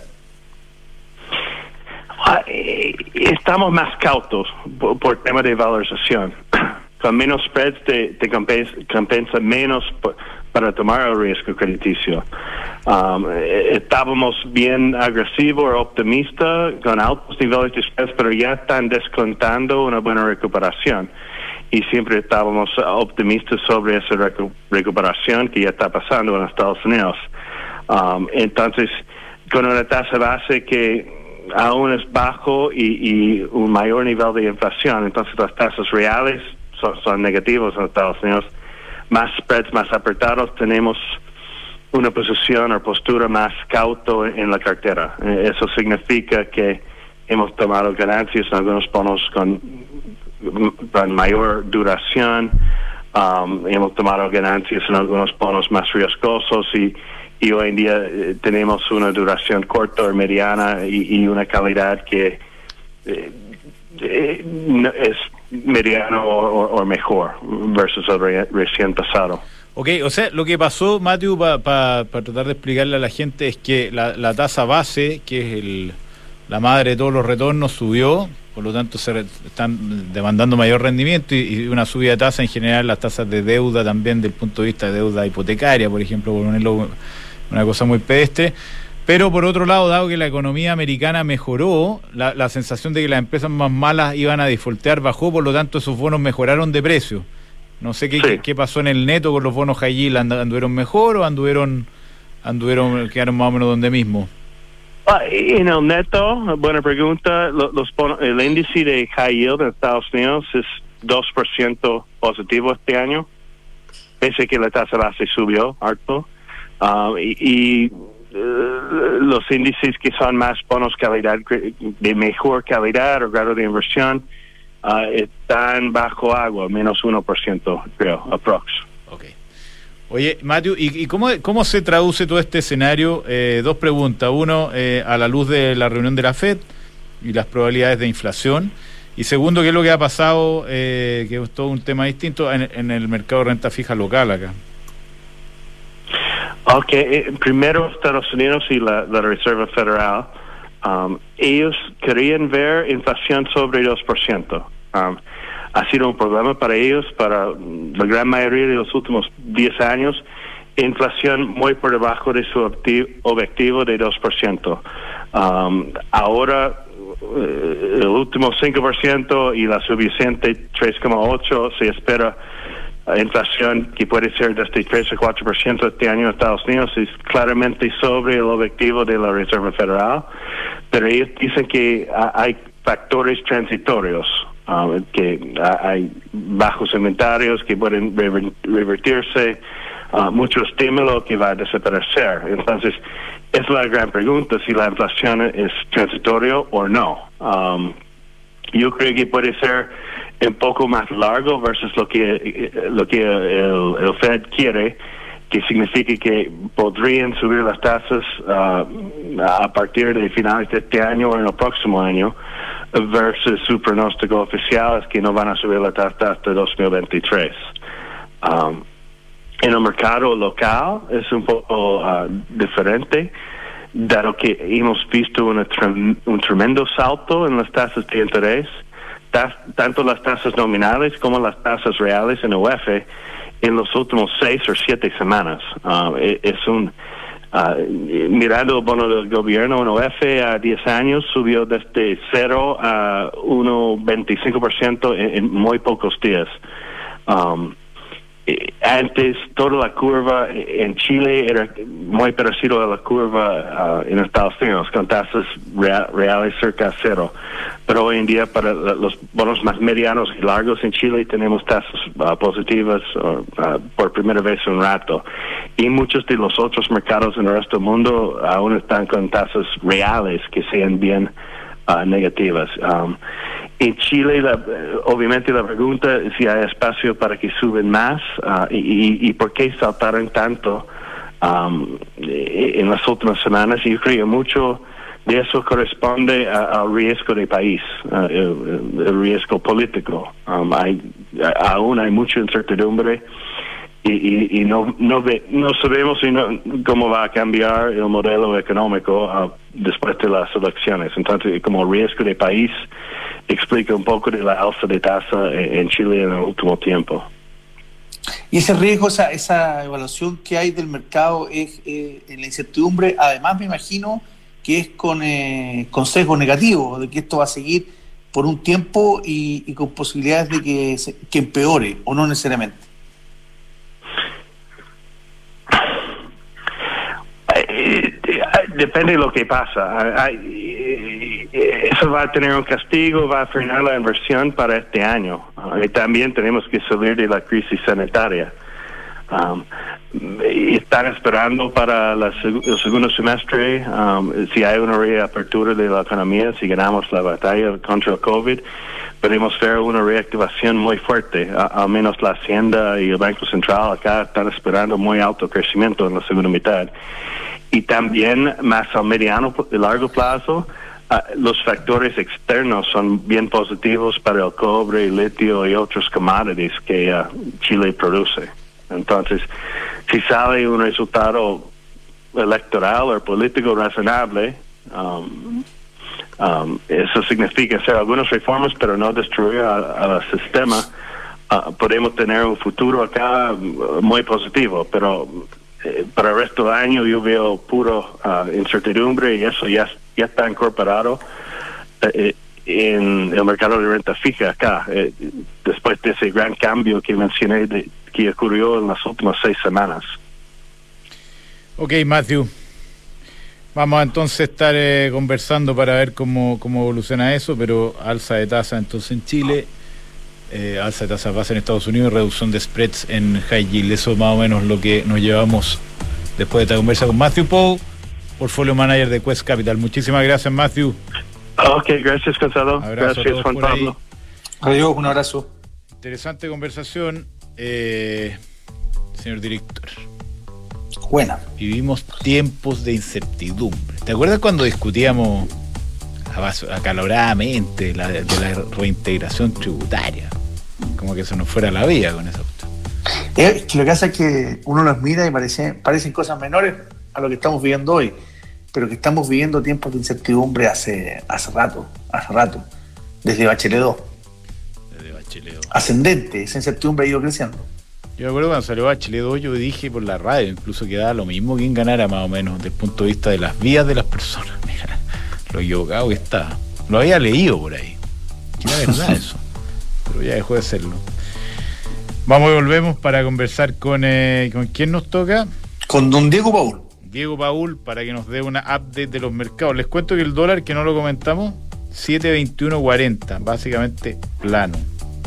Estamos más cautos por, por tema de valorización. Con menos spreads te, te compensa, compensa menos por, para tomar el riesgo crediticio. Um, estábamos bien agresivos o optimistas con altos niveles de spreads, pero ya están descontando una buena recuperación. Y siempre estábamos optimistas sobre esa recu- recuperación que ya está pasando en Estados Unidos. Um, entonces, con una tasa base que aún es bajo y, y un mayor nivel de inflación, entonces las tasas reales son, son negativas en Estados Unidos, más spreads más apretados, tenemos una posición o postura más cauto en, en la cartera. Eh, eso significa que hemos tomado ganancias en algunos bonos con con mayor duración, um, hemos tomado ganancias en algunos bonos más riesgosos y, y hoy en día eh, tenemos una duración corta o mediana y, y una calidad que eh, eh, no, es mediano o, o mejor versus el re, recién pasado. Ok, o sea, lo que pasó, Matthew, para pa, pa tratar de explicarle a la gente es que la, la tasa base, que es el, la madre de todos los retornos, subió. Por lo tanto, se re, están demandando mayor rendimiento y, y una subida de tasa en general, las tasas de deuda también, del punto de vista de deuda hipotecaria, por ejemplo, por ponerlo una cosa muy pedestre. Pero por otro lado, dado que la economía americana mejoró, la, la sensación de que las empresas más malas iban a defaultear bajó, por lo tanto esos bonos mejoraron de precio. No sé qué, sí. qué, qué pasó en el neto con los bonos high yield, ¿anduvieron mejor o anduvieron, anduvieron quedaron más o menos donde mismo? En el neto, buena pregunta, los, los bonos, el índice de high yield en Estados Unidos es dos por ciento positivo este año, pese que la tasa base subió harto, um, y, y uh, los índices que son más bonos calidad, de mejor calidad o grado de inversión, uh, están bajo agua, menos uno por ciento, creo, aprox. Okay. Oye, Matthew, ¿y, y cómo, cómo se traduce todo este escenario? Eh, dos preguntas. Uno, eh, a la luz de la reunión de la Fed y las probabilidades de inflación. Y segundo, ¿qué es lo que ha pasado, eh, que es todo un tema distinto, en, en el mercado de renta fija local acá? Ok, eh, primero Estados Unidos y la, la Reserva Federal, um, ellos querían ver inflación sobre dos por ciento. Um, ha sido un problema para ellos, para la gran mayoría de los últimos diez años, inflación muy por debajo de su objetivo de dos por ciento. Um, ahora, eh, el último cinco por ciento y la subyacente tres coma ocho por ciento se espera inflación que puede ser desde tres a cuatro por ciento este año en Estados Unidos, es claramente sobre el objetivo de la Reserva Federal, pero ellos dicen que hay factores transitorios, uh, que hay bajos inventarios que pueden revertirse, uh, mucho estímulo que va a desaparecer. Entonces, es la gran pregunta si la inflación es transitoria o no. Um, yo creo que puede ser un poco más largo versus lo que lo que el, el Fed quiere, que significa que podrían subir las tasas uh, a partir de finales de este año o en el próximo año, versus su pronóstico oficial es que no van a subir la tasa hasta dos mil veintitrés. Um, en el mercado local es un poco uh, diferente, dado que hemos visto una trem- un tremendo salto en las tasas de interés, tas- tanto las tasas nominales como las tasas reales en U F en los últimos seis o siete semanas. Uh, es un uh, mirando el bono del gobierno en U F a diez años subió desde cero a uno coma veinticinco por ciento en, en muy pocos días. Um, Antes, toda la curva en Chile era muy parecida a la curva uh, en Estados Unidos, con tasas real, reales cerca de cero. Pero hoy en día, para los bonos más medianos y largos en Chile, tenemos tasas uh, positivas uh, uh, por primera vez en un rato. Y muchos de los otros mercados en el resto del mundo aún están con tasas reales que sean bien uh, negativas. Um, En Chile, la, obviamente, la pregunta es si hay espacio para que suben más uh, y, y, y por qué saltaron tanto um, en las últimas semanas. Y yo creo que mucho de eso corresponde a, al riesgo de país, uh, el, el riesgo político. Um, hay, aún hay mucha incertidumbre y, y, y no, no, ve, no sabemos si no, cómo va a cambiar el modelo económico uh, después de las elecciones. Entonces, como riesgo de país, explica un poco de la alza de tasa en Chile en el último tiempo. Y ese riesgo, esa, esa evaluación que hay del mercado es eh, en la incertidumbre, además me imagino que es con, eh, con sesgo negativo, de que esto va a seguir por un tiempo y, y con posibilidades de que, se, que empeore, o no necesariamente. Depende de lo que pasa. Eso va a tener un castigo, va a frenar la inversión para este año. Y también tenemos que salir de la crisis sanitaria. Um, están esperando para la, el segundo semestre, um, si hay una reapertura de la economía, si ganamos la batalla contra el COVID, podemos ver una reactivación muy fuerte. A, al menos la Hacienda y el Banco Central acá están esperando muy alto crecimiento en la segunda mitad. Y también más a mediano y largo plazo, uh, los factores externos son bien positivos para el cobre, litio y otros commodities que uh, Chile produce. Entonces, si sale un resultado electoral o político razonable, um, um, eso significa hacer algunas reformas, pero no destruir al sistema. Uh, podemos tener un futuro acá muy positivo, pero eh, para el resto del año yo veo puro uh, incertidumbre y eso ya, ya está incorporado eh, en el mercado de renta fija acá, eh, después de ese gran cambio que mencioné de, que ocurrió en las últimas seis semanas. Ok, Matthew. Vamos a entonces estar eh, conversando para ver cómo, cómo evoluciona eso, pero alza de tasa entonces en Chile, eh, alza de tasa base en Estados Unidos, reducción de spreads en high yield. Eso es más o menos lo que nos llevamos después de esta conversa con Matthew Paul, Portfolio Manager de Quest Capital. Muchísimas gracias, Matthew. Ok, gracias, Gonzalo. Abrazo gracias, Juan Pablo. Adiós, un abrazo. Interesante conversación, eh, señor director. Buena. Vivimos tiempos de incertidumbre. ¿Te acuerdas cuando discutíamos acaloradamente la, de la reintegración tributaria? Como que se nos fuera la vida con eso. Es que lo que hace es que uno los mira y parece, parecen cosas menores a lo que estamos viviendo hoy, pero que estamos viviendo tiempos de incertidumbre hace, hace rato, hace rato, desde Bachelet dos. Desde Bachelet dos. Ascendente, esa incertidumbre ha ido creciendo. Yo me acuerdo cuando salió Bachelet dos, yo dije por la radio, incluso que daba lo mismo quien ganara más o menos, desde el punto de vista de las vidas de las personas. Mira, lo equivocado que estaba. Lo había leído por ahí. Que era verdad eso. Pero ya dejó de serlo. Vamos y volvemos para conversar con... Eh, ¿con quién nos toca? Con don Diego Paul. Diego Paul, para que nos dé una update de los mercados. Les cuento que el dólar, que no lo comentamos, siete veintiuno cuarenta, básicamente plano.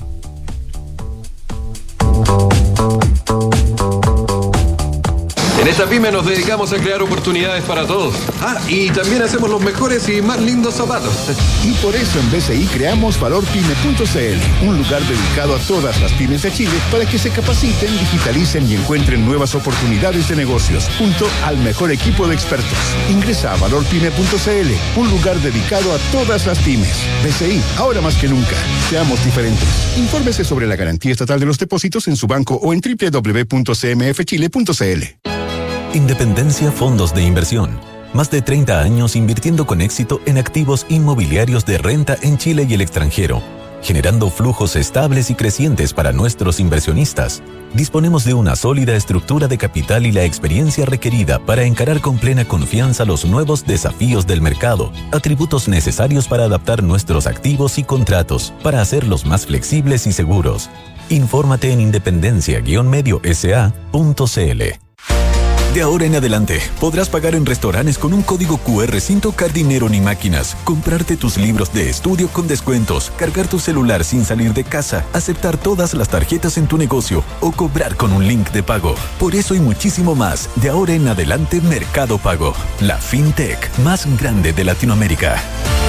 En esta pyme nos dedicamos a crear oportunidades para todos. Ah, y también hacemos los mejores y más lindos zapatos. Y por eso en B C I creamos valor pyme punto c l, un lugar dedicado a todas las pymes de Chile para que se capaciten, digitalicen y encuentren nuevas oportunidades de negocios, junto al mejor equipo de expertos. Ingresa a valor pyme punto c l, un lugar dedicado a todas las pymes. B C I, ahora más que nunca. Seamos diferentes. Infórmese sobre la garantía estatal de los depósitos en su banco o en doble u doble u doble u punto c m f chile punto c l. Independencia Fondos de Inversión. Más de treinta años invirtiendo con éxito en activos inmobiliarios de renta en Chile y el extranjero, generando flujos estables y crecientes para nuestros inversionistas. Disponemos de una sólida estructura de capital y la experiencia requerida para encarar con plena confianza los nuevos desafíos del mercado, atributos necesarios para adaptar nuestros activos y contratos, para hacerlos más flexibles y seguros. Infórmate en independencia guion medio s a punto c l. De ahora en adelante, podrás pagar en restaurantes con un código cu erre sin tocar dinero ni máquinas, comprarte tus libros de estudio con descuentos, cargar tu celular sin salir de casa, aceptar todas las tarjetas en tu negocio o cobrar con un link de pago. Por eso y muchísimo más, de ahora en adelante Mercado Pago, la fintech más grande de Latinoamérica.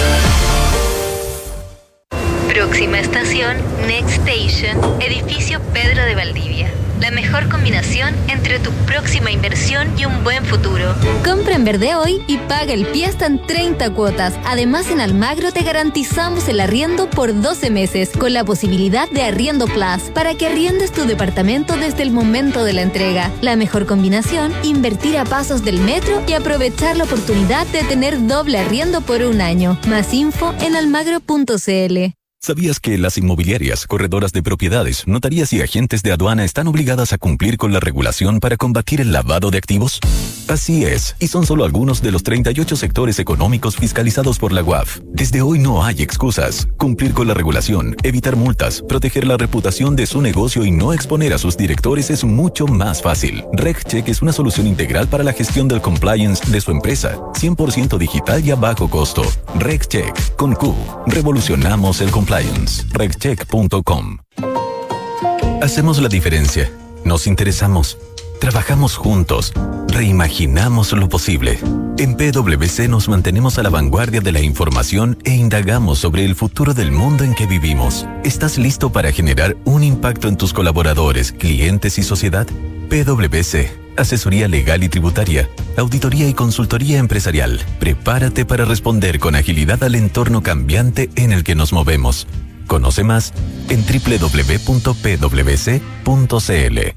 Próxima estación, Next Station, edificio Pedro de Valdivia. La mejor combinación entre tu próxima inversión y un buen futuro. Compra en verde hoy y paga el pie hasta en treinta cuotas. Además, en Almagro te garantizamos el arriendo por doce meses, con la posibilidad de Arriendo Plus, para que arriendes tu departamento desde el momento de la entrega. La mejor combinación, invertir a pasos del metro y aprovechar la oportunidad de tener doble arriendo por un año. Más info en almagro punto c l. ¿Sabías que las inmobiliarias, corredoras de propiedades, notarías y agentes de aduana están obligadas a cumplir con la regulación para combatir el lavado de activos? Así es, y son solo algunos de los treinta y ocho sectores económicos fiscalizados por la U A F. Desde hoy no hay excusas. Cumplir con la regulación, evitar multas, proteger la reputación de su negocio y no exponer a sus directores es mucho más fácil. RegCheck es una solución integral para la gestión del compliance de su empresa, cien por ciento digital y a bajo costo. RegCheck, con Q. Revolucionamos el compliance. regcheck punto com. Hacemos la diferencia. Nos interesamos. Trabajamos juntos. Reimaginamos lo posible. En P W C nos mantenemos a la vanguardia de la información e indagamos sobre el futuro del mundo en que vivimos. ¿Estás listo para generar un impacto en tus colaboradores, clientes y sociedad? P W C. Asesoría legal y tributaria, auditoría y consultoría empresarial. Prepárate para responder con agilidad al entorno cambiante en el que nos movemos. Conoce más en doble u doble u doble u punto p w c punto c l.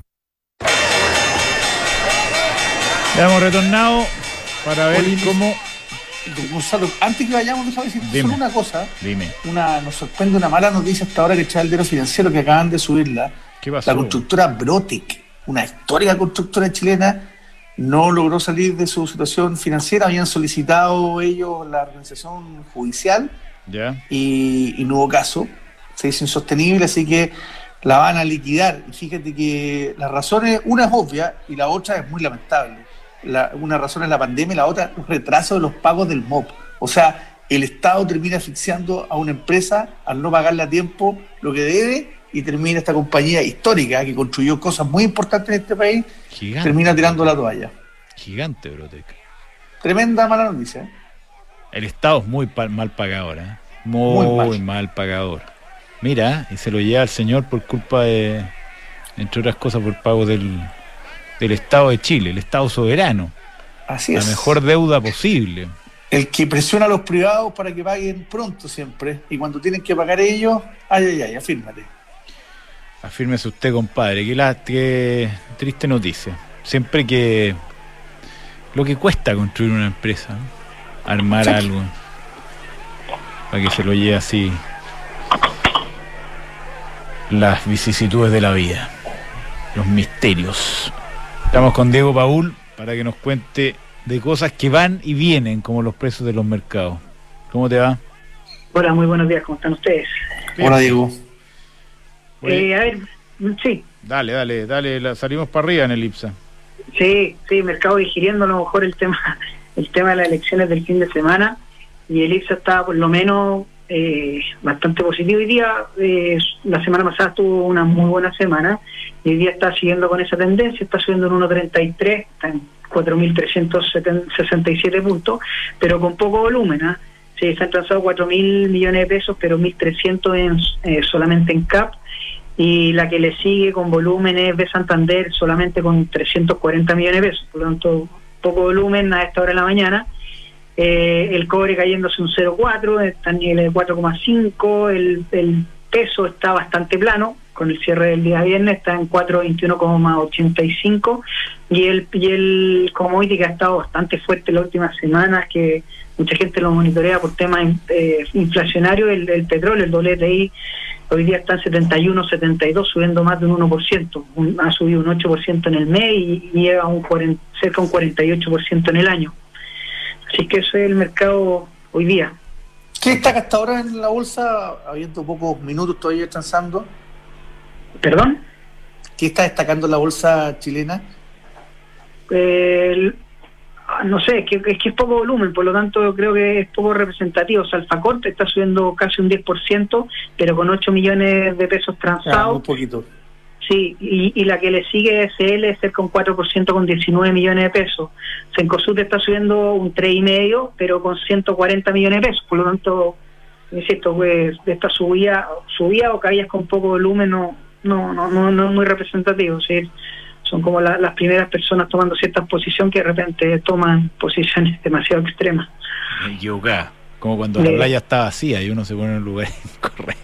Ya hemos retornado para ver Oye, cómo... Gonzalo, antes que vayamos, déjame decirte solo una cosa. Dime. Una, nos sorprende una mala noticia hasta ahora que está el diario financiero que acaban de subirla. ¿Qué pasó? La constructora Brotec, una histórica constructora chilena, no logró salir de su situación financiera. Habían solicitado ellos la organización judicial ¿Ya? y, y no hubo caso. Se hizo insostenible, así que la van a liquidar. Y fíjate que las razones, una es obvia y la otra es muy lamentable. La, una razón es la pandemia y la otra un retraso de los pagos del M O P. O sea, el Estado termina asfixiando a una empresa al no pagarle a tiempo lo que debe y termina esta compañía histórica que construyó cosas muy importantes en este país, Gigante. termina tirando la toalla. Gigante, Brotec. Tremenda mala noticia, ¿eh? El Estado es muy pa- mal pagador, ¿eh? Muy, Muy mal. mal. mal pagador. Mira, y se lo lleva el señor por culpa de, entre otras cosas, por pago del, del Estado de Chile, el Estado soberano. Así La es. mejor deuda posible. El que presiona a los privados para que paguen pronto siempre. Y cuando tienen que pagar ellos, ay, ay, ay, afírmate. Afírmese usted, compadre. Qué, la, qué triste noticia. Siempre que... Lo que cuesta construir una empresa, ¿no? Armar Sí. algo. Para que se lo lleve así... Las vicisitudes de la vida. Los misterios. Estamos con Diego Paul para que nos cuente de cosas que van y vienen, como los precios de los mercados. ¿Cómo te va? Hola, muy buenos días, ¿cómo están ustedes? Bien. Hola, Diego. Oye, Eh, a ver, sí, Dale, dale, dale, la, salimos para arriba en el IPSA. sí, sí, mercado digiriendo a lo mejor el tema el tema de las elecciones del fin de semana. y el I P S A está por lo menos eh, bastante positivo hoy día. Eh, la semana pasada tuvo una muy buena semana y hoy día está siguiendo con esa tendencia, está subiendo en uno treinta y tres, está en cuatro mil trescientos sesenta y siete puntos, pero con poco volumen. ¿eh? Sí, se han transado cuatro mil millones de pesos, pero mil trescientos en, eh, solamente en C A P, y la que le sigue con volumen es B Santander, solamente con trescientos cuarenta millones de pesos, por lo tanto poco volumen a esta hora de la mañana. Eh, el cobre cayéndose un cero coma cuatro, está en nivel de cuatro coma cinco, el, el peso está bastante plano, con el cierre del día viernes está en cuatro veintiuno coma ochenta y cinco, y el, y el commodity que ha estado bastante fuerte las últimas semanas, que mucha gente lo monitorea por temas eh, inflacionarios, el, el petróleo, el W T I, hoy día está en setenta y uno, setenta y dos, subiendo más de un uno por ciento, un, ha subido un ocho por ciento en el mes y, y llega a un cuarenta, cerca de un cuarenta y ocho por ciento en el año. Así que eso es el mercado hoy día. ¿Qué destaca hasta ahora en la bolsa, habiendo pocos minutos todavía transando? ¿Perdón? ¿Qué está destacando la bolsa chilena? Eh, no sé, es que, es que es poco volumen, por lo tanto creo que es poco representativo. O sea, Alfacorte está subiendo casi un diez por ciento, pero con ocho millones de pesos transados. Ah, muy poquito. Sí, y, y la que le sigue es S L, cerca un cuatro por ciento con diecinueve millones de pesos. Cencosud está subiendo un tres coma cinco, pero con ciento cuarenta millones de pesos. Por lo tanto, insisto, pues, de esta subida, subida o caídas con poco volumen no no no no, no es muy representativo. ¿Sí? Son como la, las primeras personas tomando cierta posición que de repente toman posiciones demasiado extremas. Equivocada, como cuando la playa está vacía y uno se pone en un lugar incorrecto.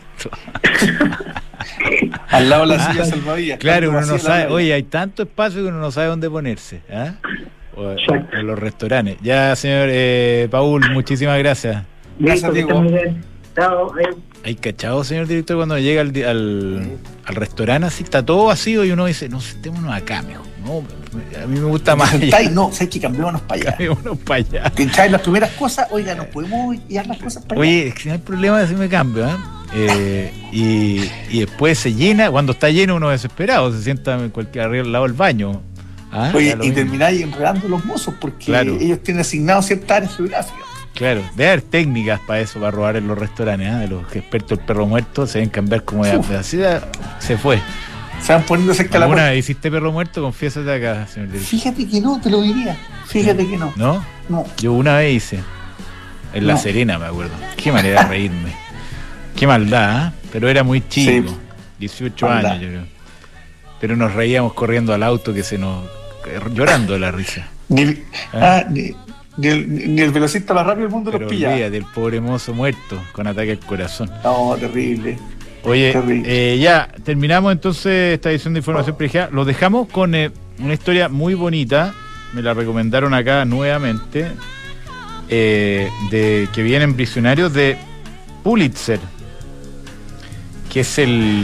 Al lado de la ah, silla salvavidas. Claro, uno no sabe, oye, hay tanto espacio que uno no sabe dónde ponerse. ¿eh? O, o en los restaurantes. Ya, señor eh, Paul, muchísimas gracias. Gracias, Diego. Chao. Hay cachado, señor director, cuando llega al, al, al restaurante, así está todo vacío y uno dice, no, sentémonos acá mejor. No, a mí me gusta más. Sentáis, no, sé que cambiémonos para allá. Cambiémonos para allá. Que echáis las primeras cosas, oiga, no podemos llevar las cosas para allá. Oye, no hay problema de si me cambio, ¿eh? Eh, y, y después se llena, cuando está lleno uno desesperado, se sienta en cualquier al lado del baño. ¿Ah? Oye, y termináis enredando los mozos porque claro, ellos tienen asignado ciertas áreas geográficas. Claro, debe haber técnicas para eso, para robar en los restaurantes, ¿eh? De los expertos del perro muerto, se deben cambiar como de así se fue. Se van poniendo cerca la puerta. ¿Hiciste perro muerto? Confiésate acá, señor director. Fíjate que no, te lo diría. Fíjate que no. ¿No? No. Yo una vez hice. En La no. Serena, me acuerdo. Qué manera de reírme. Qué maldad, ¿eh? Pero era muy chico. Sí. dieciocho maldad. Años, yo creo. Pero nos reíamos corriendo al auto que se nos... llorando de la risa. Ni, ¿eh? ah, ni, ni, el, ni el velocista más rápido del mundo pero los pilla. Olvida del pobre mozo muerto con ataque al corazón. No, terrible. Oye, terrible. Eh, ya, terminamos entonces esta edición de Información oh. Privilegiada. Los dejamos con eh, una historia muy bonita. Me la recomendaron acá nuevamente. Eh, de que vienen prisioneros de Pulitzer, que es el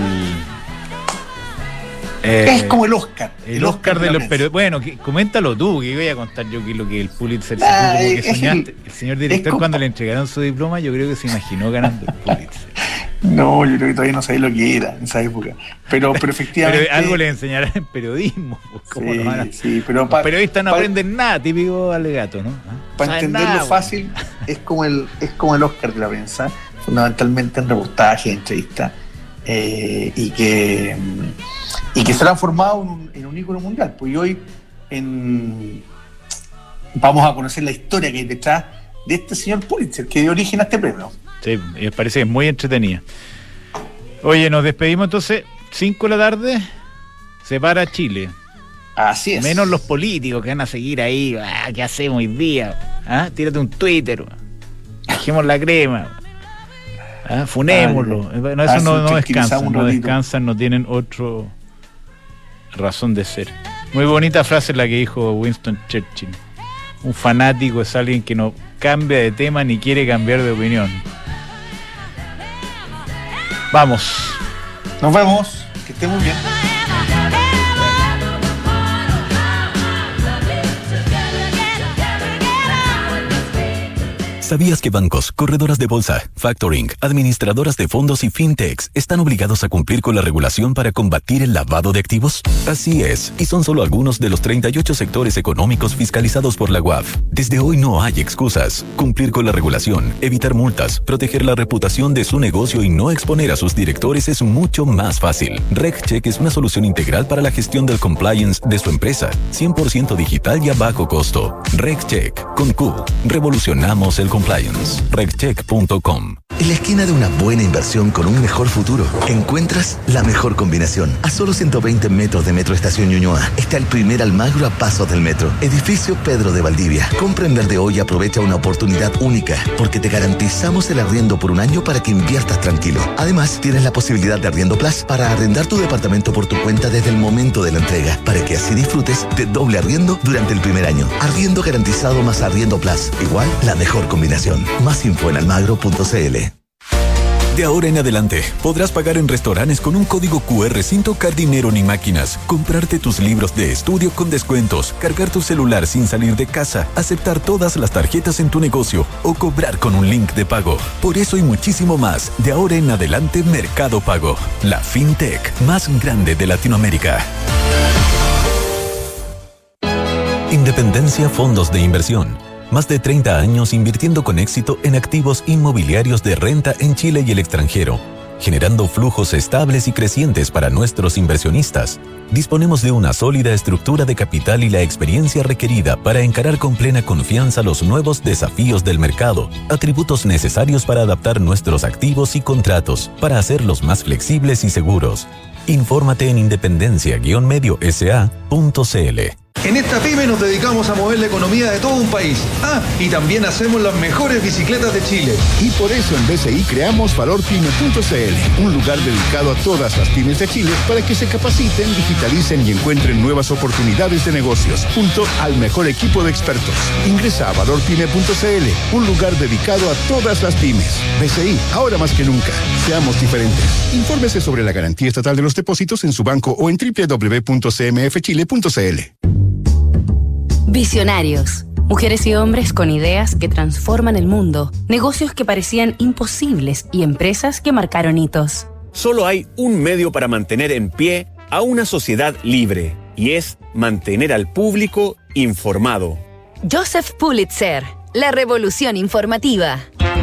eh, es como el Oscar el, el Oscar, Oscar de los periodistas. Bueno, que, coméntalo tú, que voy a contar yo que lo que el Pulitzer ah, se como que soñaste. El, el señor director como... cuando le entregaron su diploma, yo creo que se imaginó ganando el Pulitzer. No, yo creo que todavía no sabía lo que era en esa época, pero, pero efectivamente pero algo le enseñarán en periodismo, ¿cómo sí, no van a... sí, pero los pa, periodistas no pa, aprenden nada, típico alegato, ¿no? Para entenderlo nada, fácil es como el es como el Oscar de la prensa, fundamentalmente en reportaje, en entrevistas, eh, y que y que se ha transformado en un, en un ícono mundial. Pues hoy en, vamos a conocer la historia que hay detrás de este señor Pulitzer, que dio origen a este premio. Sí, me parece muy entretenida. Oye, nos despedimos entonces, cinco de la tarde, se para Chile. Así es. Menos los políticos que van a seguir ahí, ah, ¿qué hacemos hoy día? ¿Ah? Tírate un Twitter, dejemos la crema, ¿ah? Funémoslo. Ah, no, eso ah, no, no descansan, no descansan, no tienen otra razón de ser. Muy bonita frase la que dijo Winston Churchill. Un fanático es alguien que no cambia de tema ni quiere cambiar de opinión. Vamos. Nos vemos. Que esté muy bien. ¿Sabías que bancos, corredoras de bolsa, factoring, administradoras de fondos y fintechs están obligados a cumplir con la regulación para combatir el lavado de activos? Así es, y son solo algunos de los treinta y ocho sectores económicos fiscalizados por la U A F. Desde hoy no hay excusas. Cumplir con la regulación, evitar multas, proteger la reputación de su negocio y no exponer a sus directores es mucho más fácil. RegCheck es una solución integral para la gestión del compliance de su empresa, cien por ciento digital y a bajo costo. RegCheck, con Q, revolucionamos el compliance. regcheck punto com. En la esquina de una buena inversión con un mejor futuro, encuentras la mejor combinación. A solo ciento veinte metros de Metro Estación Ñuñoa está el primer Almagro a pasos del metro. Edificio Pedro de Valdivia. Compra en Verde Hoy y aprovecha una oportunidad única, porque te garantizamos el arriendo por un año para que inviertas tranquilo. Además, tienes la posibilidad de Arriendo Plus para arrendar tu departamento por tu cuenta desde el momento de la entrega, para que así disfrutes de doble arriendo durante el primer año. Arriendo garantizado más Arriendo Plus. Igual, la mejor combinación. Más info en almagro punto cl. De ahora en adelante, podrás pagar en restaurantes con un código Q R sin tocar dinero ni máquinas, comprarte tus libros de estudio con descuentos, cargar tu celular sin salir de casa, aceptar todas las tarjetas en tu negocio o cobrar con un link de pago. Por eso y muchísimo más, de ahora en adelante Mercado Pago, la fintech más grande de Latinoamérica. Independencia Fondos de Inversión. Más de treinta años invirtiendo con éxito en activos inmobiliarios de renta en Chile y el extranjero, generando flujos estables y crecientes para nuestros inversionistas. Disponemos de una sólida estructura de capital y la experiencia requerida para encarar con plena confianza los nuevos desafíos del mercado, atributos necesarios para adaptar nuestros activos y contratos, para hacerlos más flexibles y seguros. Infórmate en independencia guion medio s a punto c l. En esta pyme nos dedicamos a mover la economía de todo un país. Ah, y también hacemos las mejores bicicletas de Chile. Y por eso en B C I creamos valor pyme punto c l, un lugar dedicado a todas las pymes de Chile para que se capaciten, digitalicen y encuentren nuevas oportunidades de negocios, junto al mejor equipo de expertos. Ingresa a valor pyme punto c l, un lugar dedicado a todas las pymes. B C I, ahora más que nunca. Seamos diferentes. Infórmese sobre la garantía estatal de los depósitos en su banco o en doble u doble u doble u punto c m f chile punto c l. Visionarios. Mujeres y hombres con ideas que transforman el mundo, negocios que parecían imposibles y empresas que marcaron hitos. Solo hay un medio para mantener en pie a una sociedad libre, y es mantener al público informado. Joseph Pulitzer, la revolución informativa.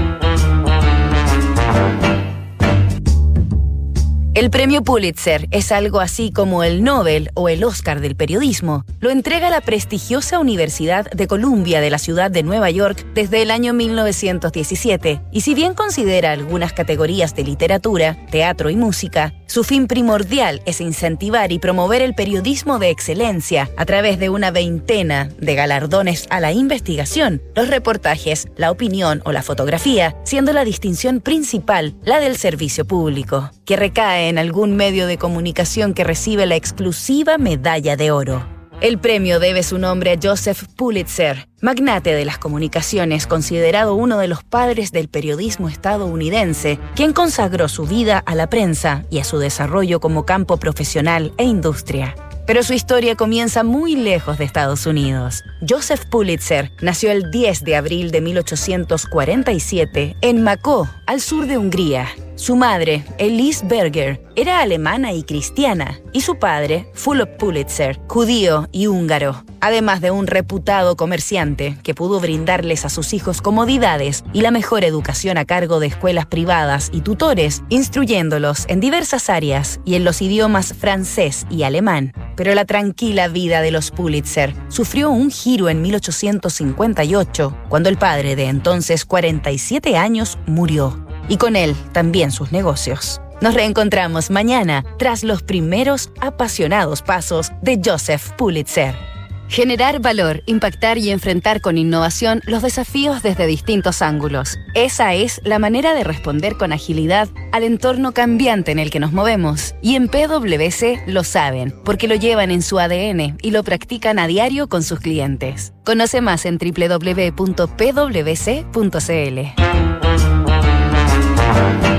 El premio Pulitzer es algo así como el Nobel o el Oscar del periodismo. Lo entrega la prestigiosa Universidad de Columbia de la ciudad de Nueva York desde el año mil novecientos diecisiete. Y si bien considera algunas categorías de literatura, teatro y música, su fin primordial es incentivar y promover el periodismo de excelencia a través de una veintena de galardones a la investigación, los reportajes, la opinión o la fotografía, siendo la distinción principal la del servicio público, que recae en algún medio de comunicación que recibe la exclusiva medalla de oro. El premio debe su nombre a Joseph Pulitzer, magnate de las comunicaciones, considerado uno de los padres del periodismo estadounidense, quien consagró su vida a la prensa y a su desarrollo como campo profesional e industria. Pero su historia comienza muy lejos de Estados Unidos. Joseph Pulitzer nació el diez de abril de mil ochocientos cuarenta y siete en Makó, al sur de Hungría. Su madre, Elise Berger, era alemana y cristiana, y su padre, Fulop Pulitzer, judío y húngaro, además de un reputado comerciante que pudo brindarles a sus hijos comodidades y la mejor educación a cargo de escuelas privadas y tutores, instruyéndolos en diversas áreas y en los idiomas francés y alemán. Pero la tranquila vida de los Pulitzer sufrió un giro en mil ochocientos cincuenta y ocho, cuando el padre de entonces cuarenta y siete años murió. Y con él también sus negocios. Nos reencontramos mañana tras los primeros apasionados pasos de Joseph Pulitzer. Generar valor, impactar y enfrentar con innovación los desafíos desde distintos ángulos. Esa es la manera de responder con agilidad al entorno cambiante en el que nos movemos. Y en P W C lo saben, porque lo llevan en su A D N y lo practican a diario con sus clientes. Conoce más en doble u doble u doble u punto p w c punto c l.